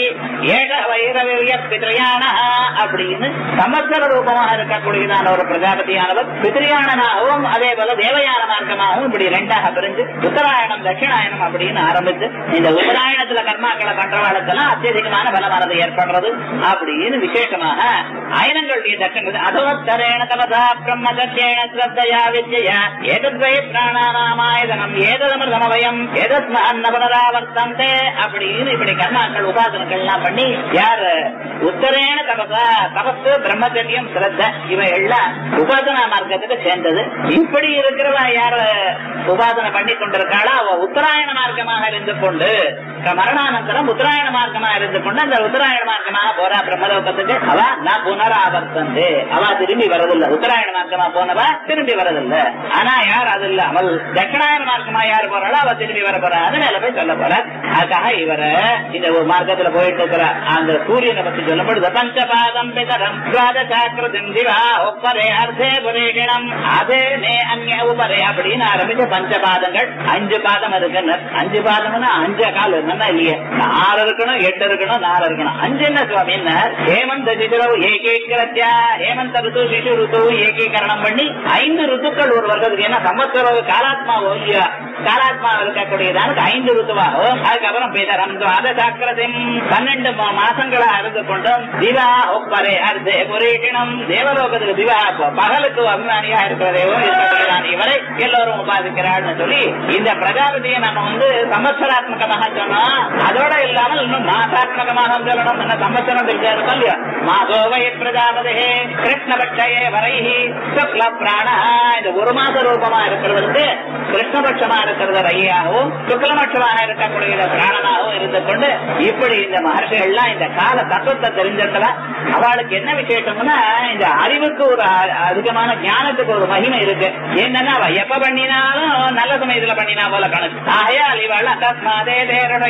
ஏக வைரவிய பித்ரியான அப்படின்னு சம்பத்சர ரூபமாக இருக்கக்கூடியதான ஒரு பிரஜாபதியானவர் பித்ரியானனாகவும் அதே போல தேவயான மார்க்கமாகவும் இப்படி ரெண்டாக பிரிஞ்சு உத்தராயணம் தட்சிணாயணம் அப்படின்னு ஆரம்பிச்சு இந்த உத்தராயணத்துல கர்மாக்களை பண்றவாளுக்கெல்லாம் அத்தியதிகமான பலமானது ஏற்படுறது அப்படின்னு விசேஷமாக அயனங்களுடைய தட்சணம் அதோத்தரேண தபசா பிரம்மதேன ஸ்ரத்தையா வித்யா ஏதத்வை பிராணாநாமாயதனம் ஏததமிருதமவயம் ஏதஸ்ம அன்ன புனராவர்த்தந்தே அப்படின்னு இப்படி கர்மாக்கள் உபாசனங்கள் எல்லாம் பண்ணி யார் உத்தரேன தபசா தபசு பிரம்மச்சரியம் ஸ்ரத்த இவை எல்லாம் உபாசனா மார்க்கத்துக்கு சேர்ந்தது. இப்படி இருக்கிறவா யார உபாசனை பண்ணி கொண்டிருக்காளா அவ உத்தராயண மார்க்கமாக இருந்து கொண்டு மரணானந்தரம் உத்தராயண மார்க்கமாக இருந்து கொண்டு அந்த உத்தராயண மார்க்கமாக போறா பிரம்மலோகத்துக்கு அவ நான் புனராவர்த்தந்து அவ திரும்பி வரதில்லை. உத்தராயண மார்க்கமா போனவா திரும்பி வரதில்லை. ஆனா யார் அது இல்ல அவள் தட்சிணாயன மார்க்கமா யார் போறாளோ அவ திரும்பி வர போறா. அதனால போய் சொல்ல போற. அதுக்காக இவர இந்த ஒரு மார்க்கத்துல போயிட்டு இருக்கிற அந்த சூரியனை பத்தி சொல்லப்படுது. பஞ்சபாதம் பிதரம் துவாதசாக்கிருதம் திவா ஒப்பரே அர்த்தே புரேஷணம் அதே நே அந்நிய உபரே அப்படின்னு ஆரம்பிச்ச பஞ்சபாதங்கள் அஞ்சு பாதம் இருக்கு. அஞ்சு பாதம்னா அஞ்சு கால் என்னன்னா இல்லையே ஆறு இருக்கணும் எட்டு இருக்கணும் நாலு இருக்கணும். அஞ்சு என்ன சுவாமி என்ன ஹேமந்த சிசுரவு ஏகீகரத்யா ஹேமந்த ருத்து சிசு ருத்து ஏகீகரணம் பண்ணி ஐந்து ருத்துக்கள் ஒரு வருஷத்துக்கு என்ன சம்பத்சரவு காலாத்மாவோ இல்லையா காலாத்மா இருக்கக்கூடியதான ஐந்து ருத்துவாகும். அதுக்கப்புறம் பேதரம் துவாதசாக்கிரதம் பன்னெண்டு மாசங்களா இருந்து கொண்டும் திவா ஒப்பரே அர்த்தே புரீஷணம் தேவலோகத்துக்கு திவா பகலுக்கு அபிமானியா இருக்கிற தேவம் இருக்கக்கூடியதான இவரை எல்லோரும் உபாதிக்கிறாள்னு சொல்லி இந்த பிரஜாபதியை நம்ம வந்து சம்பத்சராத்மகமாக சொன்னோம். அதோட இல்லாமல் இன்னும் மாசாத்மகமாக சொல்லணும். என்ன சம்பத்சரம் இருக்கா இல்லையா மாசோவை பிரஜாபதே கிருஷ்ணபட்சயே வரைஹி சுக்ல பிராணா இந்த ஒரு மாச ரூபமா இருக்கிறது கிருஷ்ணபட்சமா இருக்கிறது ரையாகவும் சுக்லபட்சமாக இருக்கக்கூடிய பிராணனாகவும் இருந்து கொண்டு இப்படி இந்த மகர்ஷிகள்லாம் இந்த கால தத்துவத்தை தெரிஞ்சிருக்கல. அவளுக்கு என்ன விசேஷம்னா இந்த அறிவுக்கு ஒரு அதிகமான ஞானத்துக்கு ஒரு மகிமை இருக்கு. என்னன்னா அவ எப்ப பண்ணினாலும் நல்ல சமயத்துல பண்ணினா போல கணக்கு. ஆகையால் இவள் அகஸ்மாதே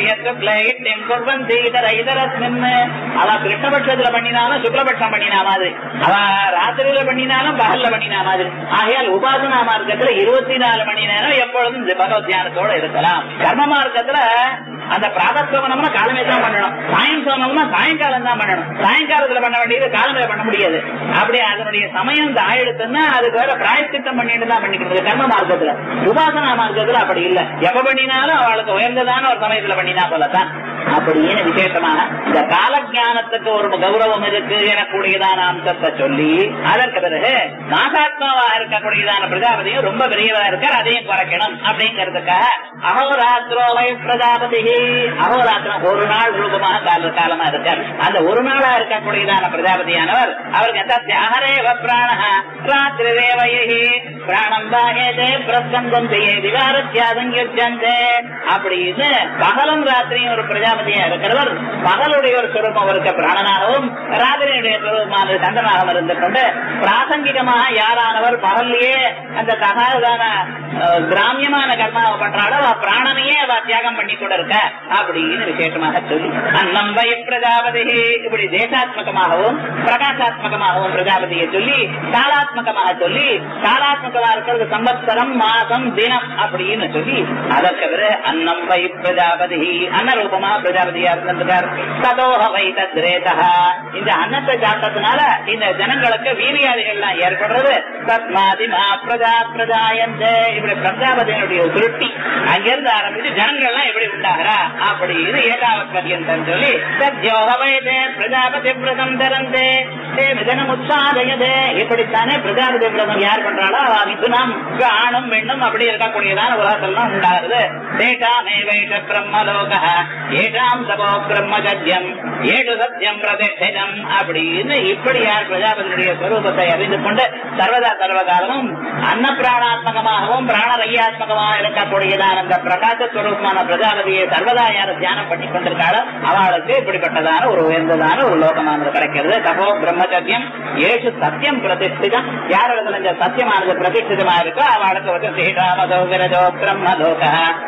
அவ கிருஷ்ணபட்சத்துல பண்ணினாலும் சுக்லபட்சம் பண்ணினா மாதிரி அவ ராத்திரியில பண்ணினாலும் பகல்ல பண்ணினா மாதிரி. ஆகையால் உபாசனா மார்க்கத்துல இருபத்தி நாலு மணி நேரம் எப்பொழுதும் பகவத் தியானத்தோட இருக்கலாம். கர்ம மார்க்கத்துல அந்த பிராதசோமனம்னா காலமே தான் பண்ணணும். சாயம் சோமம்னா சாயங்காலம் தான் பண்ணணும். சாயங்காலத்துல பண்ண வேண்டியது காலமே பண்ண முடியாது. அப்படி அதனுடைய சமயம் ஆயிடுத்துன்னா அதுக்கு வேற பிராயச்சித்தம் பண்ணிட்டு தான் பண்ணிக்கிறது கர்ம மார்க்கத்துல. உபாசனா மார்க்கத்துல அப்படி இல்லை. எப்ப பண்ணினாலும் அவளுக்கு உயர்ந்ததான ஒரு சமயத்துல பண்ணினா போலதான். அப்படின்னு விசேஷமாக இந்த கால ஞானத்துக்கு ஒரு கௌரவம் இருக்கு எனக்கூடியதான அம்சத்தை சொல்லி அதற்கு பிறகு நாகாத்மாவா இருக்கக்கூடியதான பிரஜாபதியும் ரொம்ப பெரியவா இருக்கார். அதையும் குறைக்கணும் அப்படிங்கிறதுக்காக அகோராத்திரோவை பிரஜாபதி அகோராத்திரம் ஒரு நாள் ரூபமாக கால காலமா இருக்கார். அந்த ஒரு நாளா இருக்கக்கூடியதான பிரஜாபதியானவர் அவருக்கு அகரேவ பிராண ராத்திரி தேவயி பிராணம் பாகேதே பிரஸ்கந்தம் திவாரத்யாதங்கிருச்சந்தே அப்படின்னு பகலும் ராத்திரியும் ஒரு பிரஜாபதியா இருக்கிறவர் பகலுடைய ஒரு சுரூபம் அவருக்கு பிராணனாகவும் ராத்திரியுடைய சுரூபமான சந்தனாகவும் இருந்து கொண்டு பிராசங்கிகமாக யாரானவர் பகல்லையே அந்த தகாதான கிராமியமான கர்மாவை பண்றாளோ பிராணனையே அவ தியாகம் பண்ணி கூட இருக்க அப்படின்னு விசேஷமாக சொல்லி அன்னம் வை பிரஜாபதி இப்படி தேசாத்மகமாகவும் பிரகாசாத்மகமாகவும் பிரஜாபதியை சொல்லி காலாத்மகமாக சொல்லி காலாத்மகமா இருக்கிறது சம்பத்சரம் மாசம் தினம் அப்படின்னு சொல்லி அதற்கு பிறகு அன்னம் வை பிரஜாபதி அன்னரூபமா பிரஜாபதியா இருந்திருக்கார். ததோஹ வை தத்ரேதா இந்த அன்னத்தை சாப்பிட்டதுனால இந்த ஜனங்களுக்கு வீரியாதிகள்லாம் ஏற்படுறது. தஸ்மாதிமா பிரஜா பிரஜாயந்தே இப்படி பிரஜாபதியினுடைய திருட்டி அங்கிருந்து ஆரம்பிச்சு ஜனங்கள்லாம் எப்படி உண்டாகிறா அப்படின்னு ஏகாவத் பர்யந்தம் சொல்லி சத்யோஹ வைதே பிரஜாபதி விரதம் தரந்தே மிதனம் உற்சாதயதே இப்படித்தானே பிரஜாபதி விரதம் யார் பண்றாளோ மிதுனம் ஆணும் பெண்ணும் அப்படி இருக்கக்கூடியதான உலகத்தெல்லாம் உண்டாகுது. தேசாமே வைஷ பிரம்மலோக ஏஷாம் சபோ பிரம்மஜத்யம் ஏழு சத்தியம் பிரதிஷ்டம் அப்படின்னு இப்படி யார் பிரஜாபதியுடைய ஸ்வரூபத்தை அறிந்து கொண்டு சர்வதா சர்வகாலமும் அன்ன பிராணாத்மகமாகவும் பிராணரையாத்மகமாக இருக்கக்கூடியதான அந்த பிரகாசஸ்வரூபமான பிரஜாபதியை சர்வதா யார் தியானம் பண்ணி கொண்டிருக்காளோ அவளுக்கு இப்படிப்பட்டதான ஒரு உயர்ந்ததான ஒரு லோகமானது கிடைக்கிறது. தபோ பிரம்மச்சரியம் ஏழு சத்தியம் பிரதிஷ்டிதம் யார் இடத்துல இந்த சத்தியமானது பிரதிஷ்டிதமா இருக்கோ அவளுக்கு வந்து சீதாமதோ விரஜோ பிரம்மலோக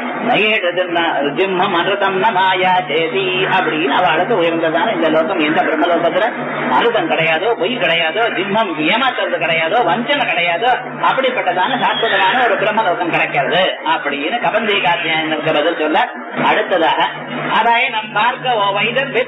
ஜிம்மம் அனுதம் நமாயா சேதி அப்படின்னு அவளுக்கு உயர்ந்ததான இந்த லோகம். எந்த பிரம்மலோகத்துல அனுதம் கிடையாதோ பொய் கிடையாதோ ஜிம்மம் ஏமாத்துறது கிடையாதோ வஞ்சனை கிடையாதோ அப்படிப்பட்டதான சாஸ்வதமான ஒரு பிரம்மலோகம் கிடைக்கிறது அப்படின்னு கபந்தீகாத்தியாயனுக்கு பதில் சொல்ல அடுத்ததாக அதாயனம் பார்க்க வைதர்பி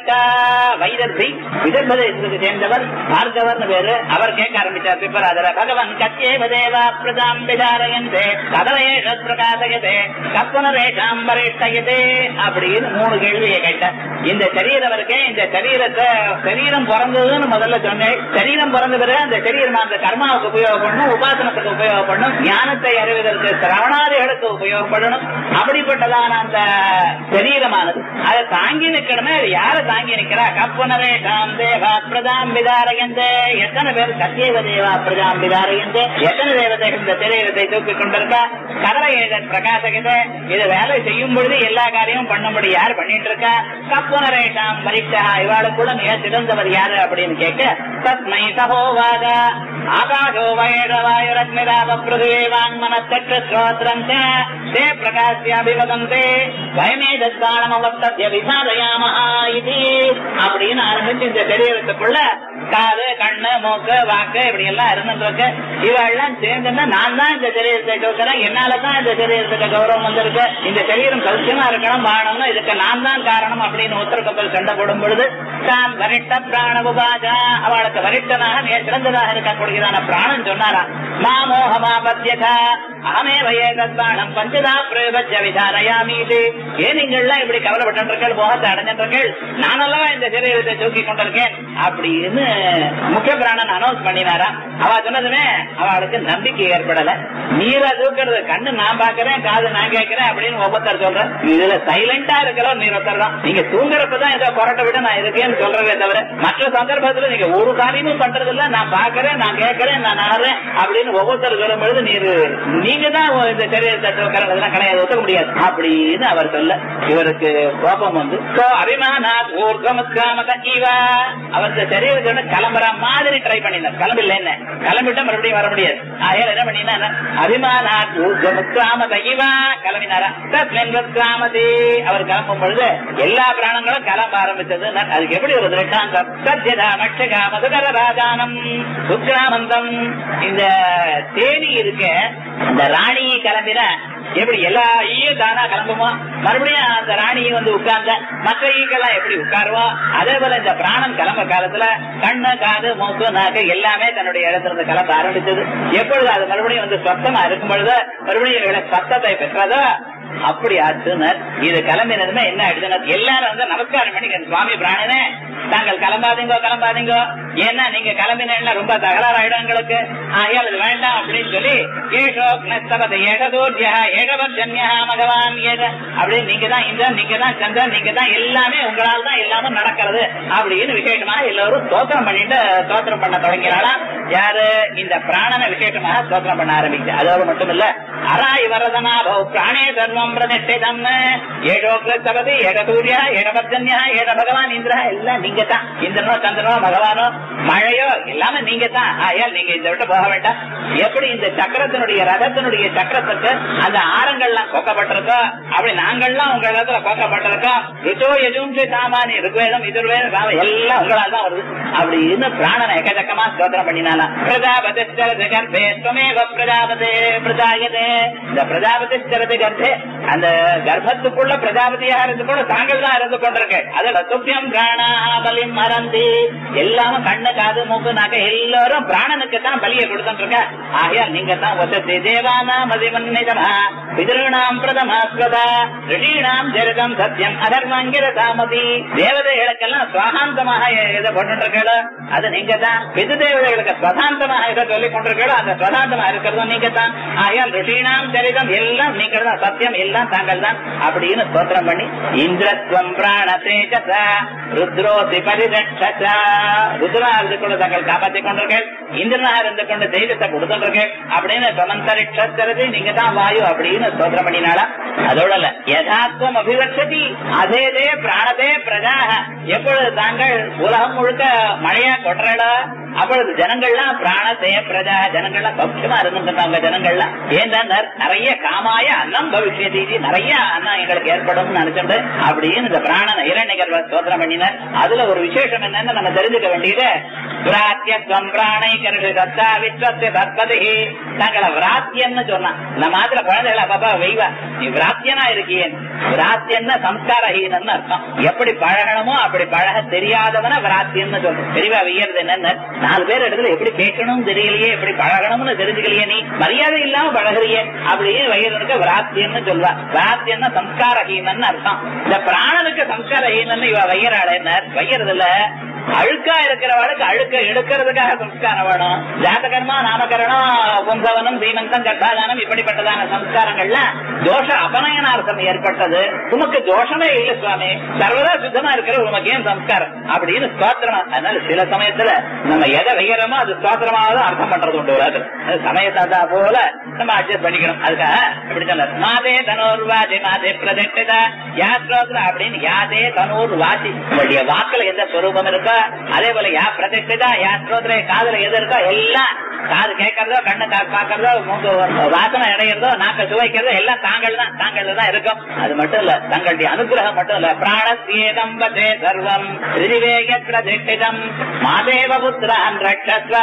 வைதர்பி விதர்ப தேசத்துக்கு சேர்ந்தவர் பார்கவர் பேரு. அவர் கேட்க ஆரம்பிச்சார் பிப்பராதர பகவன் கத்யேவ தேவா பிரஜாம் விசாரயந்தே கதவேஷ பிரகாசயதே கப்பனரேஷாம் வரிஷ்டயதே அப்படின்னு மூணு கேள்வியை கேட்டார். இந்த சரீரம் இருக்கே, இந்த சரீரத்தை சரீரம் பிறந்ததுன்னு முதல்ல சொன்னேன். சரீரம் பிறந்த பிறகு அந்த சரீரம் அந்த கர்மாவுக்கு உபயோகப்படணும், உபாசனத்துக்கு உபயோகப்படணும், ஞானத்தை அறிவதற்கு சிரவணாதிகளுக்கு உபயோகப்படணும். அப்படிப்பட்டதான அந்த சரீரமானது அதை தாங்கி நிற்கணுமே. யாரை தாங்கி நிற்கிறா? கப்புனரேஷாம் தேவா பிரஜாம் விதாரயந்தே. எத்தனை பேர் சத்தியவ தேவா பிரஜாம் விதாரயந்தே, எத்தனை தேவதைகள் இந்த சரீரத்தை தூக்கிக் கொண்டிருக்கா? கதலையேதன் பிரகாசகத்தை இது வேலை செய்யும் பொழுது எல்லா காரியமும் பண்ணும்படி யார் பண்ணிட்டு இருக்கா? கப்புனரேஷாம் பரீட்சா இவாளுக்குள்ள மிக சிறந்தவர் யாரு அப்படின்னு கேட்க தஸ்மை சகோவாத ஆகாஷோ வயடவாயுரத்மிராவ பிருதிவே வாங்மனச்சக்ரஸ்ரோத்ரம் தே பிரகாஷ்யாபிவதந்தே வயமேதஸ்தானமவர்த்தத்ய விசாரயாமஹா இதி அப்படின்னு ஆரம்பிச்சு இந்த சரீரத்துக்குள்ள காது, கண்ணு, மூக்கு, வாக்கு இப்படி எல்லாம் இருந்துருக்கு. இவெல்லாம் சேர்ந்துன்னா நான் தான் இந்த சரீரத்தை தூக்கிறேன், என்னாலதான் இந்த சரீரத்துக்கு கௌரவம் வந்திருக்கு, இந்த சரீரம் சௌக்கியமா இருக்கணும் வாழணும்னு இதுக்கு நான் தான் காரணம் அப்படின்னு உத்தரக்கப்பல் சண்டை போடும் பொழுது தான் வரிட்ட பிராண உபாஜா அவளுக்கு வரிட்டனாக சிறந்ததாக இருக்கக்கூடியதான பிராணன் சொன்னாரா மாமோகமா பத்தியதா அகமே வயேதானம் பஞ்சதா பிரயோஜ விசாரயாமீது. ஏன் நீங்கள்லாம் இப்படி கவலைப்பட்டு போகத்தை அடைஞ்சிருக்கீள், நானல்லவா இந்த சரீரத்தை தூக்கி கொண்டிருக்கேன் அப்படின்னு முக்கிய பிராணன் அனௌன்ஸ் பண்ணினாரா. அவ சொன்னதுமே அவளுக்கு நம்பிக்கை ஏற்படல. நீரை தூக்கிறது கண்ணு நான் பாக்குறேன், காது நான் கேட்கிறேன் அப்படின்னு ஒவ்வொருத்தர் சொல்றேன். இதுல சைலண்டா இருக்கிறோம் நீர் ஒருத்தர் தான். நீங்க தூங்குறப்பதான் ஏதோ கொரட்டை விட நான் இருக்கேன்னு சொல்றதே தவிர மற்ற சந்தர்ப்பத்துல நீங்க ஒரு காரியமும் பண்றது இல்ல. நான் பாக்குறேன், நான் கேட்கிறேன், நான் நகர்றேன் அப்படின்னு ஒவ்வொருத்தர் சொல்லும் பொழுது நீர் நீங்க தான் இந்த சரீரத்தை தூக்கிறதெல்லாம் கிடையாது, ஒத்துக்க முடியாது அப்படின்னு அவர் சொல்ல இவருக்கு கோபம் வந்து அபிமானா ஊர்கமுக்காம ஜீவா அவர் சரீரத்தோட கிளம்புற மாதிரி ட்ரை பண்ணினார். கிளம்பில்ல என்ன கிளம்பிட்டா மறுபடியும் வர முடியாது. ஆகையால் என்ன பண்ணினா அபிமானா ஊர்கமுக்காம ஜீவா கிளம்பினாரா. கிராமதி அவர் கிளம்பும் பொழுது எல்லா பிராணங்களும் கிளம்ப ஆரம்பிச்சது. அதுக்கு எப்படி ஒரு திருஷ்டாந்தம்? சத்யதா மட்சகா மதுகர ராஜானம் சுக்ராமந்தம். இந்த தேனி இருக்க அந்த ராணியை கிளம்பின எப்படி எல்லா ஈயும் தானா கிளம்புமோ, மறுபடியும் அந்த ராணியை வந்து உட்கார்ந்த மற்ற ஈக்கெல்லாம் எப்படி உட்காருவோம், அதே போல இந்த பிராணம் கிளம்ப காலத்துல கண்ணு, காது, மூக்கு, நாக்கு எல்லாமே தன்னுடைய இடத்துல இருந்து கிளம்ப ஆரம்பிச்சது. எப்பொழுது அது மறுபடியும் வந்து சொத்தமா இருக்கும் பொழுது மறுபடியும் சத்தத்தை பெற்றதோ அப்படி ஆச்சுனர். இது கிளம்பினதுமே என்ன ஆயிடுச்சுன்னா எல்லாரும் வந்து நமஸ்காரம் பண்ணி சுவாமி பிராணனே தாங்கள் கிளம்பாதீங்கோ கிளம்பாதீங்கோ, ஏன்னா நீங்க கிளம்பினா ரொம்ப தகராறாயிடும் எங்களுக்கு, ஆகையால் அது வேண்டாம் அப்படின்னு சொல்லி ஏஷோக்னஸ்தவத ஏகதோர்யா ஏகவர்ஜன்யா மகவான் ஏக அப்படின்னு நீங்க தான் இந்த நீங்க தான் சந்திரன் நீங்க தான் எல்லாமே உங்களால் தான் எல்லாமே நடக்கிறது அப்படின்னு விசேஷமாக எல்லோரும் ஸ்தோத்திரம் பண்ணிட்டு ஸ்தோத்திரம் பண்ண தொடங்கினாலா. யாரு? இந்த பிராணனை விசேஷமாக ஸ்தோத்திரம் பண்ண ஆரம்பிச்சு. அதோடு மட்டும் இல்ல அராய் வரதனா பௌ பிராணே சர்வம் பிரதிஷ்டிதம் ஏகோக்னஸ்தவதி ஏகசூர்யா ஏகவர்ஜன்யா ஏக பகவான் இந்திரா எல்லாம் நீங்க தான். இந்திரனோ சந்திரனோ பகவானோ மழையோ எல்லாமே நீங்க தான். ஆயால் நீங்க இந்த விட்டு போக வேண்டாம். எப்படி இந்த சக்கரத்தினுடைய ரதத்தினுடைய சக்கரத்துக்கு அந்த ஆரங்கள்லாம் கொக்கப்பட்டிருக்கோ அப்படி நாங்கள்லாம் உங்க இடத்துல கொக்கப்பட்டிருக்கோம். ருச்சோ எதுவும் சாமானி ருக்வேதம் எதிர்வேதம் சாமம் எல்லாம் உங்களால் தான் வருது அப்படின்னு பிராணனை எக்கச்சக்கமா ஸ்தோத்திரம் பண்ணினாலாம். பிரஜாபதி கர்ப்பே ஸ்வமேவ பிரஜாபதே பிரஜாயதே. இந்த பிரஜாபதி கர்ப்பே அந்த கர்ப்பத்துக்குள்ள பிரஜாபதியா இருந்து கூட தாங்கள் தான் இருந்து கொண்டிருக்கேன். அதுல துப்பியம் பிராணா பலிம் மறந்து எல்லாமே கண்ணு, காது, மூக்கு, நாக்க எல்லாரும் பிராணனுக்கு தான் பலியை கொடுத்துட்டு இருக்க. ஆகையால் நீங்க தான் வசதி தேவானாம் அதிமன்னிதமா பிதॄணாம் பிரதமாஸ்வதா ரிஷீணாம் சரிதம் சத்தியம் அதர்மங்கிற தாமதி. தேவதைகளுக்கெல்லாம் சுவாகாந்தமாக எதை போட்டு இருக்கோ அது நீங்க தான். பிது தேவதைகளுக்கு ஸ்வதாந்தமாக எதை சொல்லிக் கொண்டிருக்கோ அந்த ஸ்வதாந்தமா இருக்கிறதும் நீங்க தான். ஆகையால் ரிஷீணாம் சரிதம் எல்லாம் நீங்க தான், சத்தியம் எல்லாம் தாங்கள் தான் அப்படின்னு ஸ்தோத்திரம் பண்ணி இந்திரத்வம் பிராண தேஜசா ருத்ரோசி பரிரட்சா ருத்ரா இருந்து கொண்டு தங்கள் காப்பாற்றிக் கொண்டிருக்கேன், இந்திரனா இருந்து கொண்டு தெய்வத்தை கொடுத்துருக்கேன் அப்படின்னு சமந்தரிக்கிறது நீங்க தான் வாயு அப்படின்னு ஸ்தோத்திரம் பண்ணினாலா. அதோட யதாத்வம் அபிவர்ஷதி அதேதே பிராணதே பிரஜாக. எப்பொழுது தாங்கள் உலகம் முழுக்க மழையா கொட்டுறடா அப்பொழுது ஜனங்கள்லாம் பிராணதே பிரஜா ஜனங்கள்லாம் சௌக்கியமா இருந்துட்டாங்க. ஜனங்கள்லாம் ஏன் நிறைய காமாய அன்னம் பவிஷ்யதி நிறைய அன்னம் எங்களுக்கு ஏற்படும் நினைச்சிட்டு அப்படின்னு இந்த பிராணன் இரண்யகர்வ ஸ்தோத்திரம் பண்ணினார். அதுல ஒரு விசேஷம் என்னன்னு நம்ம தெரிஞ்சுக்க வேண்டியது விராத்தியத்வம் பிராணை கருஷி தத்தா விஸ்வஸ்ய தத்பதி. தங்களை விராத்தியன்னு சொன்னா இந்த மாதிரி குழந்தைகளை அப்பப்பா வெய்வா நீ விராத்தியனா இருக்கியே. விராத்தியன்னா சம்ஸ்காரஹீனன்னு அர்த்தம். எப்படி பழகணுமோ அப்படி பழக தெரியாதவன விராத்தியன்னு சொல்றோம். தெரியவா வெய்யறது என்னன்னு நாலு பேர் இடத்துல எப்படி கேட்கணும் தெரியலையே, எப்படி பழகணும்னு தெரிஞ்சுக்கலையே, நீ மரியாதை இல்லாம பழகிறியே அப்படின்னு வையறதுக்கு விராத்தியன்னு சொல்வா. விராத்தியன்னா சம்ஸ்காரஹீனன்னு அர்த்தம். இந்த பிராணனுக்கு சம்ஸ்காரஹீனன்னு இவ வையறாளேன்னு வையறதுல அழுக்கா இருக்கிறவளுக்கு அழுக்க எடுக்கிறதுக்காக சம்ஸ்காரம் வேணும். ஜாதகர்மா நாமகரணம் பும்சவனம் சீமந்தம் கட்டாதானம் இப்படிப்பட்டதான சம்ஸ்காரங்கள்ல தோஷ அபநயனார்த்தம் ஏற்பட்டது. உமக்கு தோஷமே இல்லை சுவாமி, சர்வதா சுத்தமா இருக்கிற உமக்கு ஏன் சம்ஸ்காரம் அப்படின்னு ஸ்தோத்திரமா. அதனால சில சமயத்துல நம்ம எதை வைக்கிறோமோ அது ஸ்தோத்திரமாவது அர்த்தம் பண்றது உண்டு. வராது சமயத்தா போல நம்ம அட்ஜஸ்ட் பண்ணிக்கணும். அதுக்காக இப்படி சொன்னார். மாதே தனோர் வாசி மாதே பிரதிஷ்டிதா யாத்ரோத்ரா அப்படின்னு. யாதே தனோர் வாசி உங்களுடைய வாக்குல எந்த ஸ்வரூபம் இருக்கோ அதே போல யா பிரதிஷ்டிதா யாத்ரோத்ரே காதுல எது இருக்கோ எல்லாம் காது கேட்கறதோ கண்ணு பாக்குறதோ வாசனை அடைகிறதோ நாக்க சுவைக்கிறதோ எல்லாம் தாங்கள் தான் தாங்கள் தான் இருக்கும். அது மட்டும் இல்ல தங்களுடைய அனுகிரகம் மட்டும் இல்ல. பிராணஸ்யேதம் வதே சர்வம் ரிதிவேக பிரதிஷ்டிதம் மாதேவ புத்திரான் ரட்சஸ்வ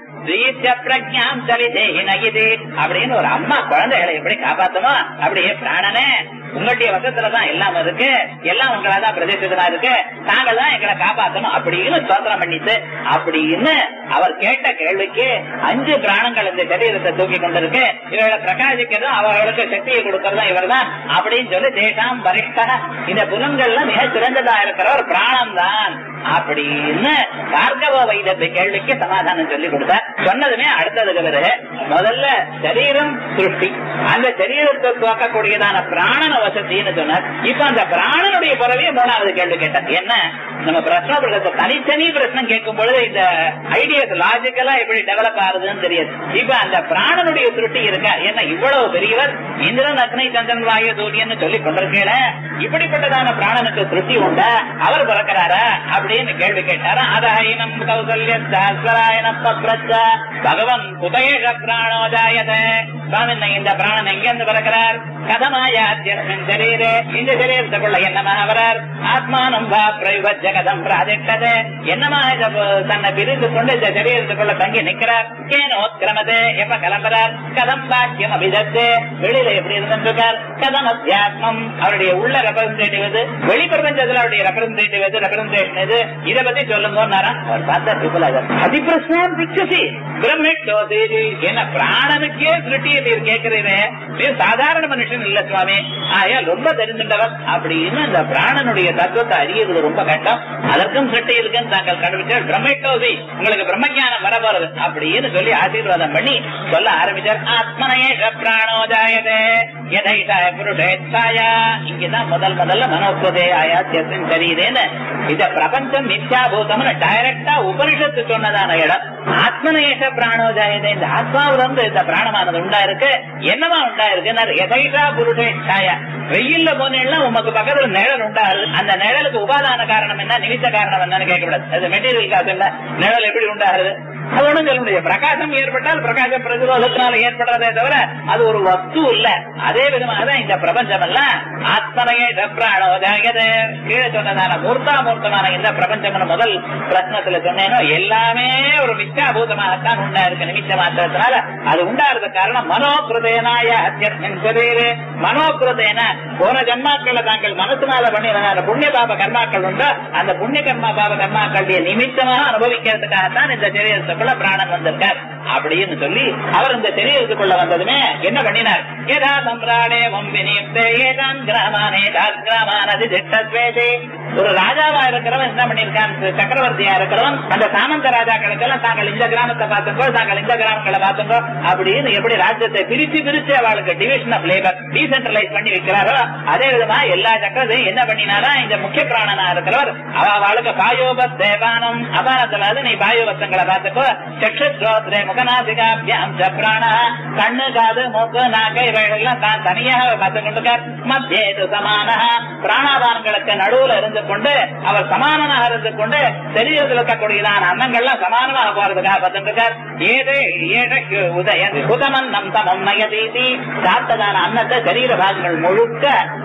பிரஜாம் சலிதேகினகிதே அப்படின்னு ஒரு அம்மா குழந்தைகளை எப்படி காப்பாத்தணும் அப்படியே பிராணனே உங்களுடைய வசத்துலதான் எல்லாம் இருக்கு, எல்லாம் உங்களாதான் பிரதேசத்தா இருக்கு, தாங்கள் தான் எங்களை காப்பாற்றணும் அப்படின்னு ஸ்தோத்திரம் பண்ணிட்டு அப்படின்னு அவர் கேட்ட கேள்விக்கு அஞ்சு பிராணங்கள் இந்த சரீரத்தை தூக்கி கொண்டிருக்கு. இவர்களை பிரகாசிக்கிறதும் அவர்களுக்கு சக்தியை கொடுக்கறதும் இவர் தான் அப்படின்னு சொல்லி தேசாம் வரிஷ்ட இந்த புலன்கள்ல மிக சிறந்ததா இருக்கிற ஒரு பிராணம் தான் அப்படின்னு பார்கவ வைத்திய கேள்விக்கு சமாதானம் சொல்லி கொடுத்தார். சொன்னதுமே அடுத்ததுக்கு பிறகு முதல்ல சரீரம் சிருஷ்டி, அந்த சரீரத்தை துவக்கக்கூடியதான பிராணன வசதின்னு சொன்னார். இப்ப அந்த பிராணனுடைய பிறவிய மூணாவது கேள்வி கேட்டார். என்ன நம்ம பிரச்சனை தனித்தனி பிரச்சனை கேட்கும் பொழுது இந்த ஐடியாஸ் லாஜிக்கலா எப்படி டெவலப் ஆகுதுன்னு தெரியாது. இப்ப அந்த பிராணனுடைய சிருஷ்டி இருக்கா என்ன இவ்வளவு பெரியவர் இந்திரன் அக்னி சந்திரன் வாயு சூரியன் சொல்லி கொண்டிருக்கல, இப்படிப்பட்டதான பிராணனுக்கு சிருஷ்டி உண்டா, அவர் பிறக்கிறாரா அப்படின்னு கேள்வி கேட்டாரா. அதஹைனம் கௌசல்ய சாஸ்வராயன பக்ரச்ச பகவன் குதேஷ பிராணோஜாயதே. சுவாமி இந்த பிராணன் எங்கிருந்து பிறக்கிறார், கதமாயாத்தியஸ்மின் சரீரே இந்த சரீரத்துக்குள்ள என்னமாக வரார், ஆத்மானம் வா பிரயுபஜ கதம் பிராதிட்டதே என்னமாக தன்னை பிரிந்து கொண்டு இந்த சரீரத்துக்குள்ள தங்கி நிற்கிறார், கேனோத்கிரமதே எப்ப கிளம்புறார், கதம் பாக்கியம் அபிதத்தே வெளியில எப்படி இருந்திருக்கார், கதம் அத்தியாத்மம் அவருடைய உள்ள ரெப்ரசன்டேட்டிவ் எது, வெளி பிரபஞ்சத்துல அவருடைய ரெப்ரசன்டேட்டிவ் எது, ரெப்ரசன்டேஷன் எது, இதை பத்தி சொல்லுங்க. அவர் பார்த்தா அதிபிரஸ்னம் பிக்சசி பிரமிட்டோ தேதி என்ன பிராணனுக்கே திருட்டியில் கேட்கிறீரே சாதாரண மனுஷன் இல்ல சுவாமி, ஆயா ரொம்ப தெரிஞ்சின்றவர் அப்படின்னு அந்த பிராணனுடைய தத்துவத்தை அறியறது ரொம்ப கஷ்டம். அதற்கும் சிருஷ்டி இருக்குன்னு தாங்கள் கண்டுபிடிச்சார். பிரமிட்டோதி உங்களுக்கு பிரம்மஞானம் வர போறது அப்படின்னு சொல்லி ஆசீர்வாதம் பண்ணி சொல்ல ஆரம்பிச்சார். ஆத்மனேஷ பிராணோஜாயதே யதைஷாய புருஷேச்சாயா. இங்கதான் முதல் முதல்ல மனோஸ்வதே ஆயாத்தியத்தின் சரீரேன்னு இந்த பிரபஞ்சம் மித்யாபூதம்னு டைரக்டா உபனிஷத்து சொன்னதான இடம். ஆத்மனேஷ பிராணோஜாயதே இந்த ஆத்மாவிலிருந்து இந்த பிராணமானது உண்டா இருக்கு. என்னவா உண்டா இருக்கு, யதைஷா புருஷேச்சாயா வெயில்ல போனேன்னா உமக்கு பக்கத்துல நிழல் உண்டாகுது. அந்த நிழலுக்கு உபாதான காரணம் என்ன, நிமித்த காரணம் என்னன்னு கேட்கக்கூடாது. அது மெட்டீரியல் காசு இல்ல, நிழல் எப்படி உண்டாகுது அது ஒண்ணும் சொல்ல முடியாது. பிரகாசம் ஏற்பட்டால் பிரகாச பிரதிரோதத்தினால ஏற்படுறதே தவிர அது ஒரு வஸ்து இல்ல. அதே விதமாக தான் இந்த பிரபஞ்சம் எல்லாம் ஆத்மனையே பிராணோஜாயதே கீழே சொன்னதான மூர்த்தாமூர்த்தமான இந்த பிரபஞ்சம் முதல் பிரச்சனத்துல சொன்னேனோ எல்லாமே ஒரு மித்யாபூதமாகத்தான் உண்டா இருக்கு. நிமித்த மாத்திரத்தினால அது உண்டாறது காரணம் மனோகிருதேனாய அத்தியஸ்மின் சரீரே. மனோகிருதேன போன ஜன்மாக்கள் தாங்கள் மனசுனால பண்ணின புண்ணிய பாப கர்மாக்கள் உண்டோ அந்த புண்ணிய கர்மா பாப கர்மாக்களுடைய நிமித்தமாக அனுபவிக்கிறதுக்காகத்தான் இந்த சரீரத்துக்குள்ள பிராணன் வந்திருக்கார் அப்படின்னு சொல்லி அவர் இந்த சரீரத்துக்குள்ள வந்ததுமே என்ன பண்ணினார், ஏதா சம்பிராணே வம்பினியுக்தே ஏதான் கிராமானே கிராமானது திட்டத்வேதே. ஒரு ராஜாவா இருக்கிறவன் என்ன பண்ணிருக்கான், சக்கரவர்த்தியா இருக்கிறவன் அந்த சாமந்த ராஜாக்களுக்கெல்லாம் தாங்கள் இந்த கிராமத்தை பார்த்துங்கோ தாங்கள் இந்த கிராமங்களை பார்த்துங்கோ அப்படின்னு எப்படி ராஜ்யத்தை பிரிச்சு பிரிச்சு அவளுக்கு டிவிஷன் ஆஃப் லேபர் டீசென்ட்ரலைஸ் பண்ணி வைக்கிறாரோ அதே விதமா எல்லா சக்கரத்தையும் என்ன பண்ணினாரா இந்த முக்கிய பிராணனா இருக்கிறவர் அவ அவளுக்கு பாயோபத் தேவானம் அபானத்துல நீ பாயோபத்தங்களை பார்த்துக்கோ. சக்ஷுத்ரோத்ரே முகநாசிகாபியாம் பிராண கண்ணு காது மூக்கு நாக்கு இவைகள்லாம் தான் தனியாக பார்த்து கொண்டிருக்கார். மத்தியேது சமான பிராணாபானங்களுக்கு நடுவுல இருந்து கொண்டு அவர் சமானமாக இருந்து கொண்டு சரீரத்தில் இருக்கக்கூடியதான அன்னங்கள்லாம் சமானமாக போறதுக்காக பார்த்துருக்கார். ஏதே ஏழு உதயம் புதமன் நம் தமம் நயதீதி சாத்ததான அன்னத்தை சரீர பாகங்கள் முழுக்க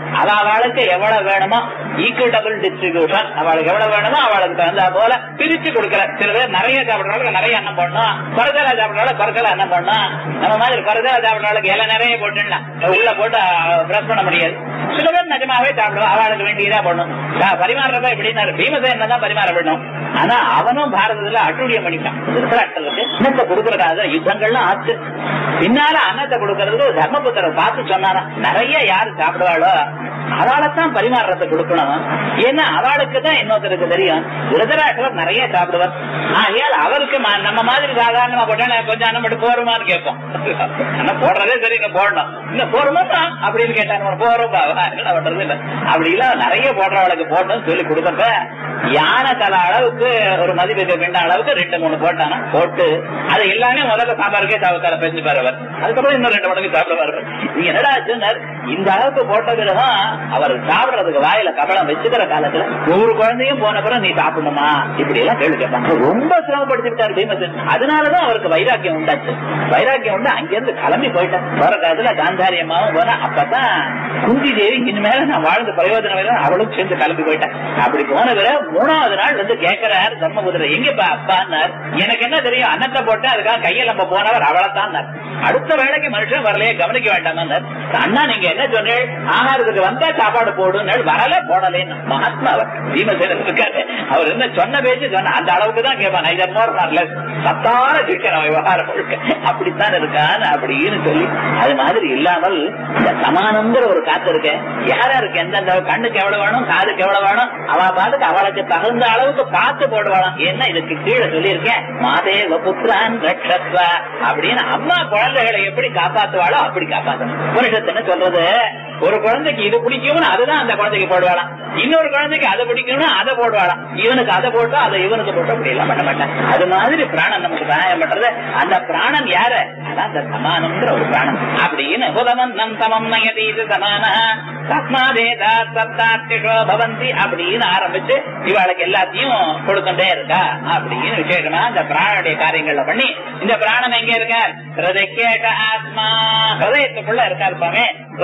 அவ அவளுக்கு எவ்வளவு வேணுமோ ஈக்குவட்டபிள் டிஸ்ட்ரிபியூஷன், அவளுக்கு எவ்வளவு வேணுமோ அவளுக்கு தகுந்த போல பிரிச்சு கொடுக்கற. சில பேர் நிறைய சாப்பிடறவங்களுக்கு நிறைய அன்னம் போடணும், குறைச்சலா சாப்பிடறவங்க குறைச்சலா அன்னம் போடணும். நம்ம மாதிரி குறைச்சலா சாப்பிடறவங்களுக்கு இலை நிறைய போட்டுலாம் உள்ள போட்டு பிரஸ் பண்ண முடியாது. சில பேர் நிஜமாவே சாப்பிடுவோம், அவளுக்கு வேண்டியதா போடணும். பரிமாறப்ப எப்படின்னா பீமசேன தான் பரிமாற வேணும். ஆனா அவனும் பாரதத்துல அட்டுழியம் பண்ணிட்டான். திருத்தராட்டலுக்கு அன்னத்தை கொடுக்கறதுக்காக யுத்தங்கள்லாம் ஆச்சு. பின்னால அன்னத்தை கொடுக்கறதுக்கு தர்மபுத்திர பார்த்து சொன்னாரா, நிறைய யாரு சாப்பிடுவாளோ அவளைத்தான் பரிமாறத்தை கொடுக்கணும். ஏன்னா அவளுக்கு தான் இன்னொருத்தருக்கு தெரியும் திருதராட்டர் நிறைய சாப்பிடுவார். ஆகையால் அவருக்கு நம்ம மாதிரி சாதாரணமா போட்டா கொஞ்சம் அன்னம் மட்டும் போருமான்னு கேட்போம். ஆனா போடுறதே சரி, இன்னும் போடணும், இன்னும் போருமா அப்படின்னு கேட்டாங்க. போறோம் பண்றது இல்ல, அப்படி இல்ல நிறைய போடுறவளுக்கு போடணும் சொல்லி கொடுத்தப்ப யானை தலை அளவுக்கு ஒரு மதிப்பு வேண்ட அளவுக்கு ரெண்டு மூணு போட்டானா போட்டு அது எல்லாமே முதல்ல சாம்பாருக்கே சாப்பிட்டார பெஞ்சு பாருவர். அதுக்கப்புறம் இன்னும் ரெண்டு மடங்கு சாப்பிடுவாரு. நீங்க என்னடா சொன்னார், இந்த அளவுக்கு போட்ட பிறகுதான் அவர் சாப்பிடுறதுக்கு வாயில கபலம் வச்சுக்கிற காலத்துல ஒவ்வொரு குழந்தையும் போன பிறகு நீ சாப்பிடணுமா இப்படி எல்லாம் கேள்வி கேட்பாங்க. ரொம்ப சிரமப்படுத்தி விட்டார் பீமசேன். அதனாலதான் அவருக்கு வைராக்கியம் உண்டாச்சு. வைராக்கியம் உண்டு அங்கிருந்து கிளம்பி போயிட்டார். போற காலத்துல காந்தாரி அம்மாவும் போனா அப்பதான் குந்தி தேவி இனிமேல நான் வாழ்ந்த பிரயோஜனம் வேணும் அவளும் சேர்ந்து கிளம்பி போயிட்டேன். அப்படி போன பிறகு மூணாவது நாள் வந்து கேட்கிறார் தர்மபுத்திரர், எங்கப்பா அப்பான்னார். எனக்கு என்ன தெரியும், அன்னத்தை போட்டு அதுக்காக கையில் நம்ம போனவர் அவளைத்தான். அடுத்த வேளைக்கு மனுஷன் வரலையே கவனிக்க வேண்டாம். அண்ணா நீங்க என்ன சொன்னீங்க, ஆகாரத்துக்கு வந்தா சாப்பாடு போடும், வரல போடலேன்னு. மகாத்மா அவர் பீமசேனர் இருக்காரு, அவர் என்ன சொன்ன பேச்சு சொன்ன அந்த அளவுக்கு தான் கேட்பான். இதன் மோர் சத்தான சிக்கன விவகாரம் அப்படித்தான் இருக்கான்னு அப்படின்னு சொல்லி அது மாதிரி இல்லாமல் இந்த சமானம்ங்கிற ஒரு காத்து இருக்கு. யாரா இருக்கு எந்தெந்த கண்ணுக்கு எவ்வளவு வேணும், காதுக்கு எவ்வளவு வேணும், அவ பாட்டுக்கு அவளுக்கு தகுந்த அளவுக்கு பார்த்து போடுவாளாம். என்ன இதுக்கு கீழே சொல்லி இருக்கேன், மாதேவ புத்திரான் ரட்சத்வ அப்படின்னு அம்மா குழந்தைகளை எப்படி காப்பாத்துவாளோ அப்படி காப்பாற்றணும். புருஷத்துன்னு சொல்றது ஒரு குழந்தைக்கு இது பிடிக்கும்னு அதுதான் அந்த குழந்தைக்கு போடுவாளாம், இன்னொரு குழந்தைக்கு அதை பிடிக்கும்னு அதை போடுவாளாம். இவனுக்கு அதை போட்டோ அதை இவனுக்கு போட்டோ அப்படி எல்லாம் பண்ண மாட்டேன். அது மாதிரி பிராணம் நமக்கு சகாயம் பண்றது. அந்த பிராணம் யாரு, அதான் அந்த சமானம்ங்கிற ஒரு பிராணம் அப்படின்னு புதமன்னம் சமம் நயதீது சமான தஸ்மாதேதா சப்தார்த்திஷோ பவந்தி அப்படின்னு ஆரம்பிச்சு இவளுக்கு எல்லாத்தையும் கொடுத்துட்டே இருக்கா அப்படின்னு விசேஷமா இந்த பிராணனுடைய காரியங்கள்ல பண்ணி. இந்த பிராணம் எங்க இருக்க, ஹிருதயேக ஆத்மா, ஹிருதயத்துக்குள்ள இருக்கா இருப்பாங்க.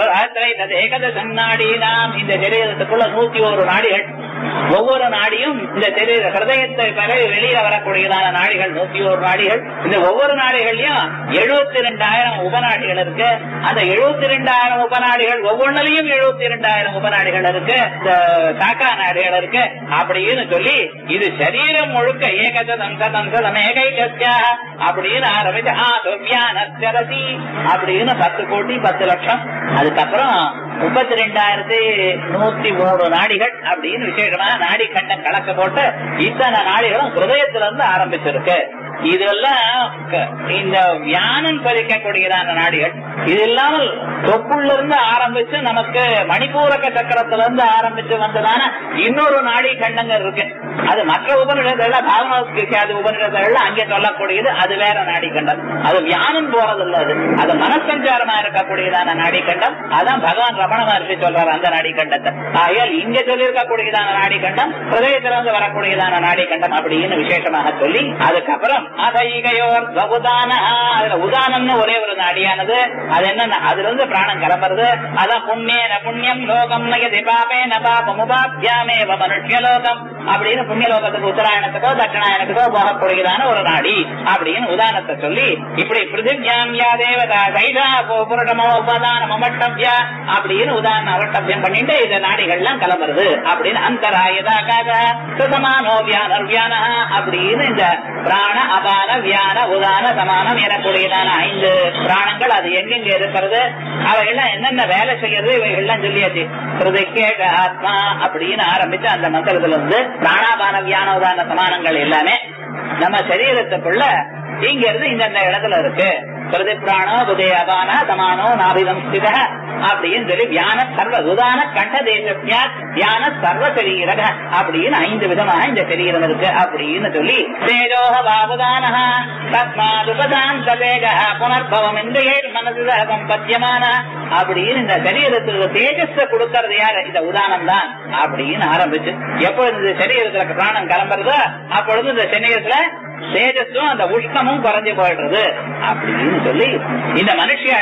நாடி நாம் இந்த சரீரத்துக்குள்ள நூத்தி ஒரு நாடிகள், ஒவ்வொரு நாடியும் இந்த சரீர ஹிருதயத்தை பிறகு வெளியில வரக்கூடியதான நாடிகள் நூத்தி ஒரு நாடிகள். இந்த ஒவ்வொரு நாடிகள்லயும் எழுபத்தி ரெண்டாயிரம் உபநாடிகள் இருக்கு. அந்த எழுபத்தி ரெண்டாயிரம் உபநாடிகள் ஒவ்வொன்றிலையும் எழுபத்தி ரெண்டாயிரம் உபநாடிகள் இருக்கு, இந்த சாக்கா நாடிகள் இருக்கு அப்படின்னு சொல்லி இது சரீரம் முழுக்க ஏகதம் சதம் சதம் ஏகைகத்யா அப்படின்னு ஆரம்பிச்சு ஆசோவியானி அப்படின்னு பத்து கோடி பத்து லட்சம். அதுக்கப்புறம் முப்பத்தி ரெண்டாயிரத்தி நூத்தி மூணு நாடிகள் அப்படின்னு விசேஷமா நாடி கண்டம் கலக்க போட்டு இத்தனை நாடிகளும் ஹிருதயத்திலிருந்து ஆரம்பிச்சிருக்கு. இதெல்லாம் இந்த வியானம் பறிக்கக்கூடியதான நாடிகள். இது இல்லாமல் தொப்புள்ள இருந்து ஆரம்பிச்சு நமக்கு மணிப்பூரக சக்கரத்துல இருந்து ஆரம்பிச்சு வந்ததான இன்னொரு நாடி கண்டங்கள் இருக்கு. அது மற்ற உபநிடதெல்லாம் பாவனாது உபநிடதெல்லாம் அங்கே சொல்லக்கூடியது, அது வேற நாடி கண்டம். அது வியானம் போறதில்ல, அது அது மனசஞ்சாரமா இருக்கக்கூடியதான நாடி கண்டம். அதான் பகவான் ரமண மகர்ஷி சொல்றாரு அந்த நாடி கண்டத்தை. ஆகையால் இங்க சொல்லி இருக்கக்கூடியதான நாடி கண்டம் ஹிருதயத்திலிருந்து வரக்கூடியதான நாடி கண்டம் அப்படின்னு விசேஷமாக சொல்லி அதுக்கப்புறம் அதைகையோர் உதான அதுல உதானம்னு ஒரே ஒரு நாடியானது. அது என்ன, அதுல இருந்து பிராணம் கிளம்புறது. அதான் புண்ணியன புண்ணியம் லோகம் நயதி பாபேன பாபமுபாத்யாமே மனுஷ்யலோகம் அப்படின்னு புண்ணியலோகத்துக்கு உத்தராயணத்துக்கோ தட்சிணாயணத்துக்கோ போகக்கூடியதான ஒரு நாடி அப்படின்னு உதாரணத்தை சொல்லி இப்படி பிருத்திவியாம் யா தேவதா கைதா புரடமோ உபதான மமட்டவ்யா அப்படின்னு உதாரண அவட்டவியம் பண்ணிட்டு இந்த நாடிகள்லாம் கிளம்புறது அப்படின்னு அந்தராயதா காதா சுசமானோ வியானர்வியான அப்படின்னு இந்த பிராண அபான வியான உதான சமானம் எனக்கூடியதான ஐந்து பிராணங்கள் அது எங்கெங்க இருக்கிறது, அவைகள்லாம் என்னென்ன வேலை செய்யறது, இவைகள்லாம் சொல்லியாச்சு. ஹிருதயேக ஆத்மா அப்படின்னு ஆரம்பிச்சு அந்த மந்திரத்துல இருந்து பிராணாபான வியான உதான சமானங்கள் எல்லாமே நம்ம சரீரத்துக்குள்ள இங்க இருந்து இந்த இடத்துல இருக்கு. பிரதி பிராணோ புதேயபான சமானோ நாபிதம் ஸ்தித அப்படின்னு சொல்லி வியான சர்வ உதான கண்ட தேச வியான சர்வ சரீரக அப்படின்னு ஐந்து விதமாக இந்த சரீரம் இருக்கு அப்படின்னு சொல்லி தேஜோஹ பாவதான தஸ்மாதுபதாந்த தேக புனர்பவம் இந்த ஏழு மனசுல சம்பத்தியமான அப்படின்னு இந்த சரீரத்துக்கு தேஜஸ கொடுக்கறது யாரு, இந்த உதானம் தான் அப்படின்னு ஆரம்பிச்சு எப்பொழுது இந்த சரீரத்துல பிராணம் கிளம்புறதோ அப்பொழுது இந்த சரீரத்துல தேஜஸும் அந்த உஷ்ணமும் குறைஞ்சு போயிடுறது அப்படின்னு சொல்லி இந்த மனுஷிய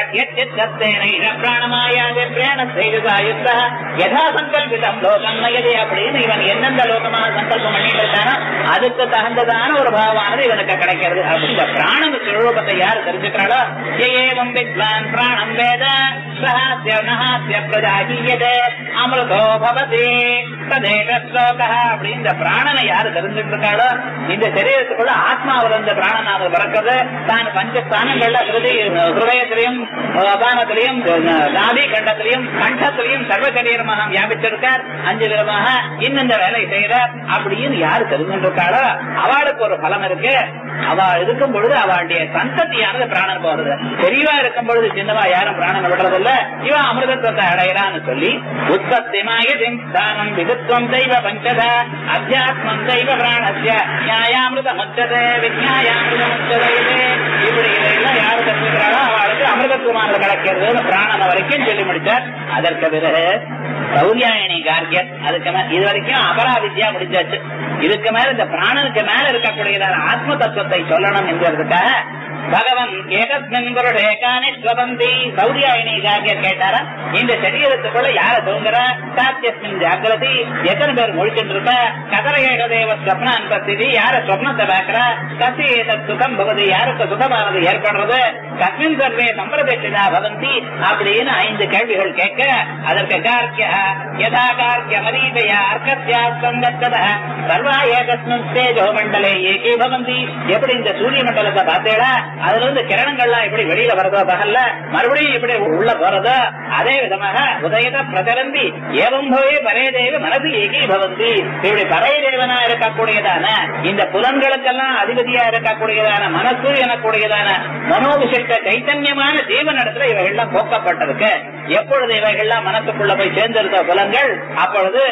பிராணமாயாக பிராண தேஜசாயுக்தா யதா சங்கல்பிதம் லோகம் நயதே அப்படின்னு இவன் எந்தெந்த லோகமாக சங்கல்பம் பண்ணிட்டு இருக்கானோ அதுக்கு தகுந்ததான ஒரு பாவமானது இவனுக்கு கிடைக்கிறது. அப்படி இந்த பிராணம் சுரூபத்தை யாரு தெரிஞ்சுக்கிறாளோ ஏவம் வித்வான் பிராணம் வேத சஹாஸ்ய நஹாஸ்ய பிரஜாஹீயதே அமிர்தோ பவதி ததேக ஸ்லோகா. அப்படி இந்த பிராணனை யாரு தெரிஞ்சுட்டு இருக்காளோ இந்த சரீரத்துக்குள்ள ஆத்மாவில் இந்த பிராணனாக பிறக்கிறது. தான் பஞ்சஸ்தானங்கள்ல ஹிருதயத்திலையும் அபானத்திலையும் நாடி கண்டத்திலையும் கண்டத்திலையும் சர்வ சரீரமாக வியாபிச்சிருக்கார். அஞ்சு விதமாக இன்னும் வேலை செய்யறார் அப்படின்னு யாரு தெரிஞ்சுட்டு இருக்காளோ அவளுக்கு ஒரு பலம் இருக்கு. அவள் இருக்கும் பொழுது அவளுடைய சந்ததியானது பிராணன் போறது. தெளிவா இருக்கும் பொழுது சின்னவா யாரும் பிராணன் விடுறதில்ல. இவன் அமிர்தத்துவத்தை அடையிறான்னு சொல்லி உற்பத்திமாய சிந்தானம் விதுத்வம் தெய்வ பஞ்சத அத்தியாத்மம் தெய்வ பிராணஸ்ய நியாயாமிருத முச்சதே விஜயாமிருத முச்சதே. இப்படி இதையெல்லாம் யாரு தெரிஞ்சுக்கிறாளோ அவளுக்கு அமிர்தத்துவமானது கிடைக்கிறது பிராணன் வரைக்கும் சொல்லி முடிச்சார். அதற்கு பிறகு சௌரியாயணி கார்கியர் அதுக்கு மேல இது வரைக்கும் அபராவித்யா முடிஞ்சாச்சு. இதுக்கு மேல இந்த பிராணனுக்கு மேல இருக்கக்கூடியதான ஆத்ம தத்துவத்தை சொல்லணும் என்கிறதுக்காக பகவன் ஏகஸ்மின் குருடே காணிஸ்வபந்தி சௌரியாயணி கார்கியர் கேட்டாரா இந்த சரீரத்துக்குள்ள யார தூங்குறா சாத்தியஸ்மின் ஜாகிரதி எத்தனை பேர் முடிச்சுட்டு இருக்க கதர ஏகதேவ ஸ்வப்ன அன்பஸ்திதி யார ஸ்வப்னத்தை பார்க்கிறா கசி ஏதத் சுகம் பகுதி யாருக்கு சுகமானது ஏற்படுறது கஸ்மின் சர்வே சம்பிரதிஷ்டிதா பவந்தி அப்படின்னு ஐந்து கேள்விகள் கேட்க அதற்கு கார்கிய யதா கார்கிய மரீபயா அர்க்கஸ்யா சங்கத்தத சர்வா ஏகஸ்மின் தேஜோ மண்டலே ஏகீ பவந்தி. எப்படி இந்த சூரிய மண்டலத்தை பார்த்தேடா அதுல இருந்து கிரணங்கள்லாம் எப்படி வெளியில வரதோ பகல்ல மறுபடியும் இப்படி உள்ள போறதோ அதே விதமாக உதயத பிரச்சரந்தி ஏவம் போயே பரேதேவ மனசு ஏகீ பவந்தி. இப்படி பரேதேவனா இருக்கக்கூடியதான இந்த புலன்களுக்கெல்லாம் அதிபதியா இருக்கக்கூடியதான மனசு எனக்கூடியதான மனோவிசிஷ்ட சைத்தன்யமான ஜீவனிடத்துல இவைகள்லாம் போக்கப்பட்டிருக்கு. எப்பொழுது இவைகள்லாம் மனசுக்குள்ள போய் சேர்ந்திருந்த புலன்கள் அப்பொழுது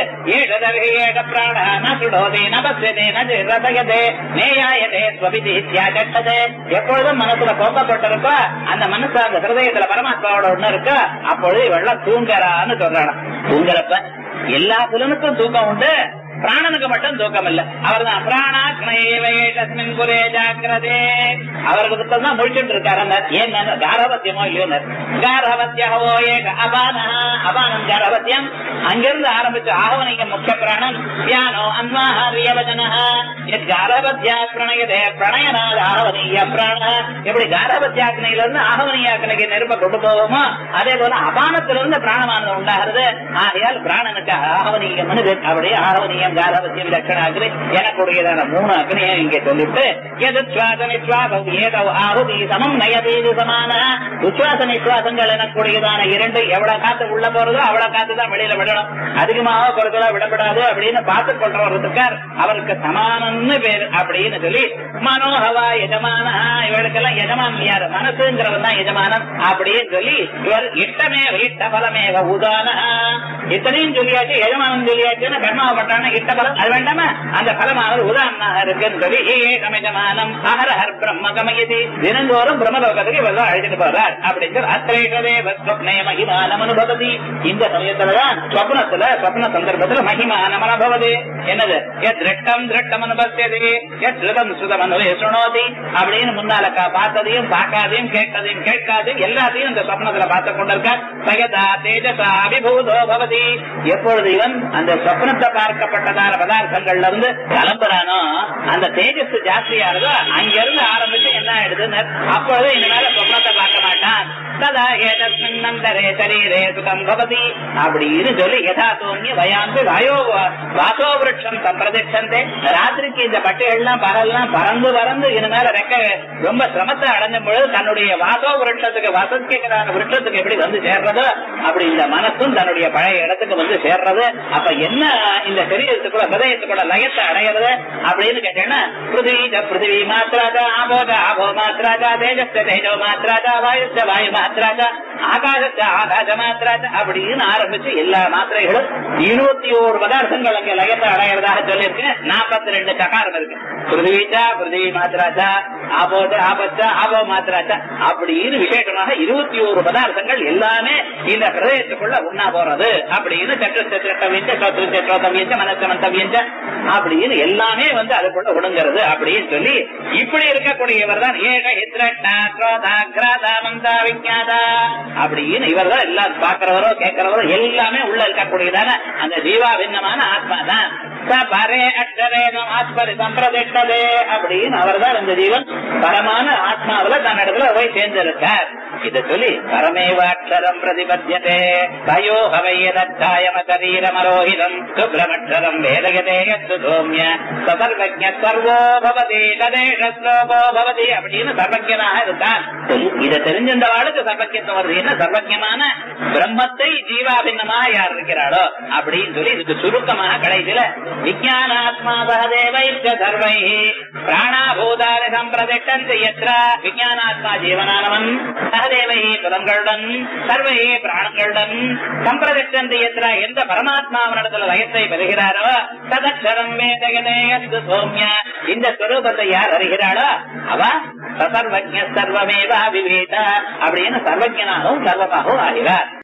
ஏக பிராண நசுடோதே நபஸ்யதே நஜதே நேயாயதே ஸ்வபிதி இத்யாஜட்டதே. எப்பொழுதும் மனசுல போக்கப்பட்டிருக்கோ அந்த மனசு அந்த ஹிருதயத்துல பரமாத்மாவோட ஒண்ணு இருக்கோ அப்பொழுது இவெல்லாம் தூங்குறான்னு சொல்றாங்க. தூங்குறப்ப எல்லா புலனுக்கும் தூக்கம் உண்டு, பிராணனுக்கு மட்டும் தூக்கம் இல்ல. அவர் தான் பிராணாத்மேவஸ்மின் குரே ஜாக்கிரதே அவருக்கு தான் முடிச்சுட்டு இருக்காரு. ஏன் காரவத்தியமோ இல்லையோ காரவத்தியோ ஏக அபானா அபானம் காரவத்தியம் அங்கிருந்து ஆரம்பிச்சு ஆகவனியம் முக்கிய பிராணம் தியானோ அன்வாஹாரியவஜன காரவத்தியா பிரணயதே பிரணயனாத ஆகவனீய பிராண. எப்படி காரவத்தியாக்கினையில இருந்து ஆகவனியாக்கினைக்கு நெருப்ப கொண்டு போவோமோ அதே போல அபானத்திலிருந்து பிராணமானது உண்டாகிறது. ஆகையால் பிராணனுக்கு ஆகவனீயம் அப்படியே ஆகவனியம் காரவத்தியம் லட்சண அக்னி எனக்கூடியதான மூணு அக்னியை இங்கே சொல்லிட்டு எதுவாச நிஸ்வாசம் ஏதோ ஆகுதி சமம் நயதீது சமான உச்சுவாச நிஸ்வாசங்கள் எனக்கூடியதான இரண்டு எவ்வளவு காத்து உள்ள போறதோ அவ்வளவு காத்து தான் வெளியில விடணும். அதிகமாக குறைச்சலா விடப்படாது அப்படின்னு பார்த்து கொள்றவருக்கார் அவருக்கு சமானம்னு பேரு அப்படின்னு சொல்லி மனோஹவா எஜமான இவருக்கெல்லாம் எஜமான் யாரு மனசுங்கிறவன் தான் எஜமானம் அப்படின்னு சொல்லி இவர் இஷ்டமே இஷ்ட பலமேவ உதான இத்தனையும் சொல்லியாச்சு எஜமானம் சொல்லியாச்சுன்னு கர்மாவை பண்றான இஷ்ட பலம் அது வேண்டாம அந்த பலமானது உதாரணமாக இருக்குன்னு சொல்லி ஏகமஜமானம் அஹரஹர் பிரம்ம கமயதி தினந்தோறும் பிரம்மலோகத்துக்கு இவர் தான் அழைச்சிட்டு போறார் அப்படின்னு அத்திரேஷதே ஸ்வப்னே மகிமானம் அனுபவதி. இந்த சமயத்துலதான் ஸ்வப்னத்துல ஸ்வப்ன சந்தர்ப்பத்துல மகிமானம் அனுபவது என்னது திருட்டம் திருட்டம் அனுபவத்தது திருதம் சுதம் சுணோதி அப்படின்னு முன்னால பார்த்ததையும் பார்க்காதையும் கேட்டதையும் கேட்காதையும் எல்லாத்தையும் இந்த சொப்னத்துல பார்த்து கொண்டிருக்கார். சகதா தேஜசா அபிபூதோ பவதி. எப்பொழுது இவன் அந்த சொப்னத்தை பார்க்கப்பட்டதான பதார்த்தங்கள்ல இருந்து கிளம்புறானோ அந்த தேஜஸ் ஜாஸ்தியானதோ அங்கிருந்து ஆரம்பிச்சு என்ன ஆயிடுதுன்னு அப்பொழுது இனிமேல சொப்னத்தை பார்க்க மாட்டான். சதா ஏதஸ்மின்னந்தரே சரீரே சுகம் பவதி அப்படின்னு சொல்லி யதா தூங்கி வயாந்து வாயோ வாசோ விருட்சம் சம்பிரதிஷ்டந்தே. ராத்திரிக்கு இந்த பட்டைகள்லாம் பகல்லாம் பறந்து பறந்து இனிமேல ரெக்க ரொம்ப சிரமத்தை அடைஞ்சும் பொழுது தன்னுடைய வாசோ விருட்சத்துக்கு வசதிக்கான விருட்சத்துக்கு எப்படி வந்து சேர்றதோ அப்படி இந்த மனசும் தன்னுடைய பழைய இடத்துக்கு வந்து சேர்றது. அப்ப என்ன இந்த சரீரத்துக்குள்ள ஹதயத்துக்குள்ள லயத்தை அடையிறது அப்படின்னு கேட்டேன்னா பிருத்திவி பிருத்திவி மாத்திராஜா ஆபோஜா ஆபோ மாத்திராஜா தேஜஸ் தேஜோ மாத்திராஜா வாயுஜ வாயு மாத்திராச்சா ஆகாசத்தை ஆகாச மாத்திராச்சா அப்படின்னு ஆரம்பிச்சு எல்லா மாத்திரைகளும் இருபத்தி ஓரு பதார்த்தங்கள் அங்க லயத்தை அடையிறதாக சொல்லியிருக்கேன். நாற்பத்தி ரெண்டு சகாரம் இருக்கு. பிருத்திவீச்சா பிருத்திவி மாத்திராச்சா ஆபோச்சா ஆபச்சா ஆபோ மாத்திராச்சா அப்படின்னு விசேஷமாக இருபத்தி ஓரு பதார்த்தங்கள் எல்லாமே இந்த பிரதேசத்துக்குள்ள உண்ணா போறது அப்படின்னு சக்கரத்தவியஞ்ச சோத்திர சோத்தவியஞ்ச மனசமந்தவியஞ்ச அப்படின்னு எல்லாமே வந்து அதுக்குள்ள ஒடுங்கிறது அப்படின்னு சொல்லி இப்படி இருக்கக்கூடியவர் தான் ஏக விஞ்ஞாதா அப்படின்னு இவர் தான் எல்லாம் பாக்குறவரோ கேட்கிறவரோ எல்லாமே உள்ள இருக்கக்கூடியதான அந்த ஜீவா பின்னமான ஆத்மா தான். பரே அக்ஷரேதம் ஆத்மரி சம்பிரதிஷ்டதே அப்படின்னு அவர் தான் இந்த ஜீவன் பரமான ஆத்மாவில தன்னிடத்துல போய் சேர்ந்திருக்கார். இதை சொல்லி பரமேவாட்சரம் பிரதிபத்தியதே தயோகவையதத்தாயமசரீரமரோஹிதம் சுப்ரமட்சரம் வேதயதேயத்து சோம்ய சர்வஜ்ஞ சர்வோ பவதி ததேஷ ஸ்லோகோ பவதி அப்படின்னு சர்வஜனாக இருந்தார். இதை தெரிஞ்சின்ற வாழ்க்கை சர்வஜத்துவம் வருது. என்ன சர்வஜமான பிரம்மத்தை ஜீவாபின்னமாக யார் இருக்கிறாளோ அப்படின்னு சொல்லி இதுக்கு சுருக்கமாக கடைசியில விஞ்ஞானாத்மா சகதேவை சர்வை பிராணாபூதாரி சம்பிரதிஷ்டந்தி யத்ரா விஞ்ஞானாத்மா ஜீவனானவன் சகதேவை புலன்களுடன் சர்வை பிராணங்களுடன் சம்பிரதிஷ்டந்தி யத்ரா எந்த பரமாத்மாவனிடத்துல லயத்தை பெறுகிறாரோ ததக்ஷரம் வேதயதேயஸ்து சௌம்ய இந்த ஸ்வரூபத்தை யார் அறிகிறாளோ அவ சர்வஜ்ஞ சர்வமேவ விவேத அப்படின்னு சர்வஜனாகவும் சர்வமாகவும் ஆகிறார்.